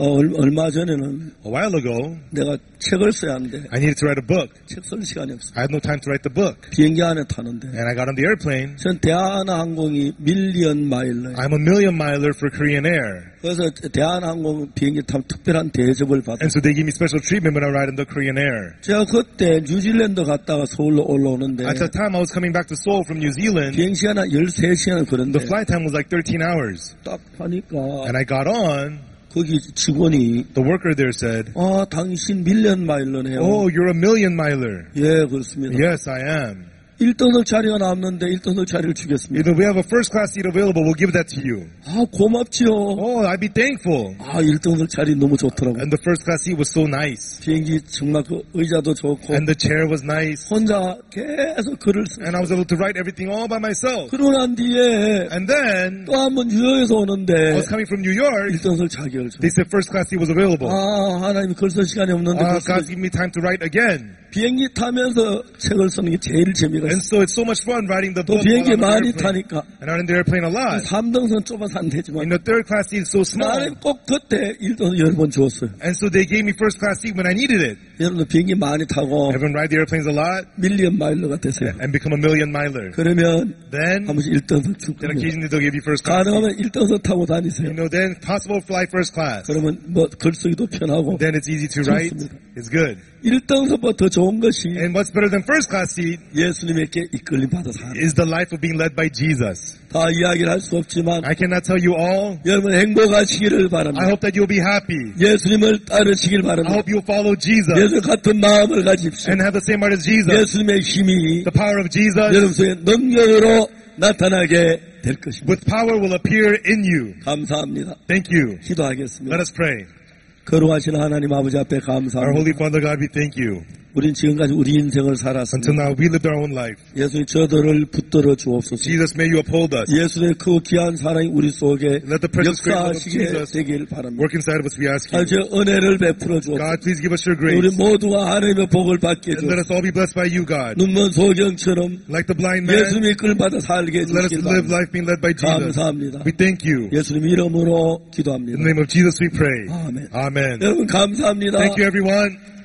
얼마 전에는 A while ago, 내가 책을 써야 하는데 I needed to write a book. 책 쓸 시간이 없어. I had no time to write the book. 비행기 안에 타는데 And I got on the airplane. 전 대한항공이 밀리언 마일러예요. I'm a million miler for Korean Air. 그래서 대한항공 비행기 타면 특별한 대접을 받아요. And so they give me special treatment when I ride in the Korean Air. 제가 그때 뉴질랜드 갔다가 서울로 올라오는데 At the time I was coming back to Seoul from New Zealand, 비행 시간 한 13시간 그런데 the flight time was like 13 hours. 딱 하니까 And I got on, 거기 직원이 the worker there said, 당신 밀리언 마일러네요. "Oh, you're a million miler." 예, 그렇습니다. Yes, I am. 1등석 자리가 남는데 1등석 자리를 주겠습니다. You know, we have a first class seat available. We'll give that to you. 고맙지요. Oh, I'd be thankful. 1등석 자리 너무 좋더라고요. And the first class seat was so nice. 비행기 정말 그 의자도 좋고 And the chair was nice. 혼자 계속 글을 쓰고 And I was able to write everything all by myself. 그러고 난 뒤에 And then, 또 한 번 뉴욕에서 I 오는데 was coming from New York. 1등석 자격을 줘. They said first class seat was available. 하나님 글 쓸 시간이 없는데 God give me time to write again. 비행기 타면서 책을 쓰는 게 제일 재미가 And 있어. so it's so much fun writing the 또 book while 비행기 I'm on the 많이 airplane. 타니까 And I'm in the airplane a lot. 3등석 좁아서 안 In 되지만 the third class seat is so small. 나는 꼭 그때 1등석 여러 번 줬어요. And so they gave me first class seat when I needed it. 여러분들 비행기 많이 타고 Everyone ride the airplanes a lot 밀리언 마일러가 되세요. and become a million miler. 그러면 Then, 한 번씩 1등석 줄 then 거예요. occasionally they'll give you first class seat. 가능하면 1등석 타고 다니세요. You know, then possible fly first class. 그러면 뭐 글쓰기도 편하고 Then it's easy to write. 좋습니다. It's good. 1등석보다 더 좋은 것이 And what's better than first class seat 예수님에게 이끌림 받아서 사는 is the life of being led by Jesus. 다 이야기를 할 수 없지만 I cannot tell you all. 여러분 행복하시기를 I 바랍니다. hope that you'll be happy. 예수님을 따르시길 I 바랍니다. hope you'll follow Jesus 예수 같은 마음을 가집시오. and have the same heart as Jesus. 예수님의 힘이 The power of Jesus 여러분 속에 능력으로 나타나게 될 것입니다. with power will appear in you. 감사합니다. Thank you. 기도하겠습니다. Let us pray. 거룩하신 하나님 아버지 앞에 Our 감사합니다. Holy Father God, we thank you. 우린 지금까지 우리 인생을 Until 살았습니다. now, we lived our own life. 예수님 저들을 붙들어 주옵소서. Jesus, may you uphold us. 예수님의 그 귀한 사랑이 우리 속에 Let the precious grace of 역사하시게 Jesus 되길 바랍니다. work inside of us, we ask you. 아주 은혜를 베풀어 주옵소서. God, please give us your 우리 grace. 모두가 하나님의 복을 받게 And let 해주옵소서. us all be blessed by you, God. 눈먼 소경처럼 Like the blind man, 예수님의 이끌 받아 살게 let us 해주시길 live 바랍니다. life being led by Jesus. 감사합니다. We thank you. 예수님 이름으로 In 기도합니다. the name of Jesus, we pray. 아멘. Amen. 여러분 감사합니다. Thank you, everyone.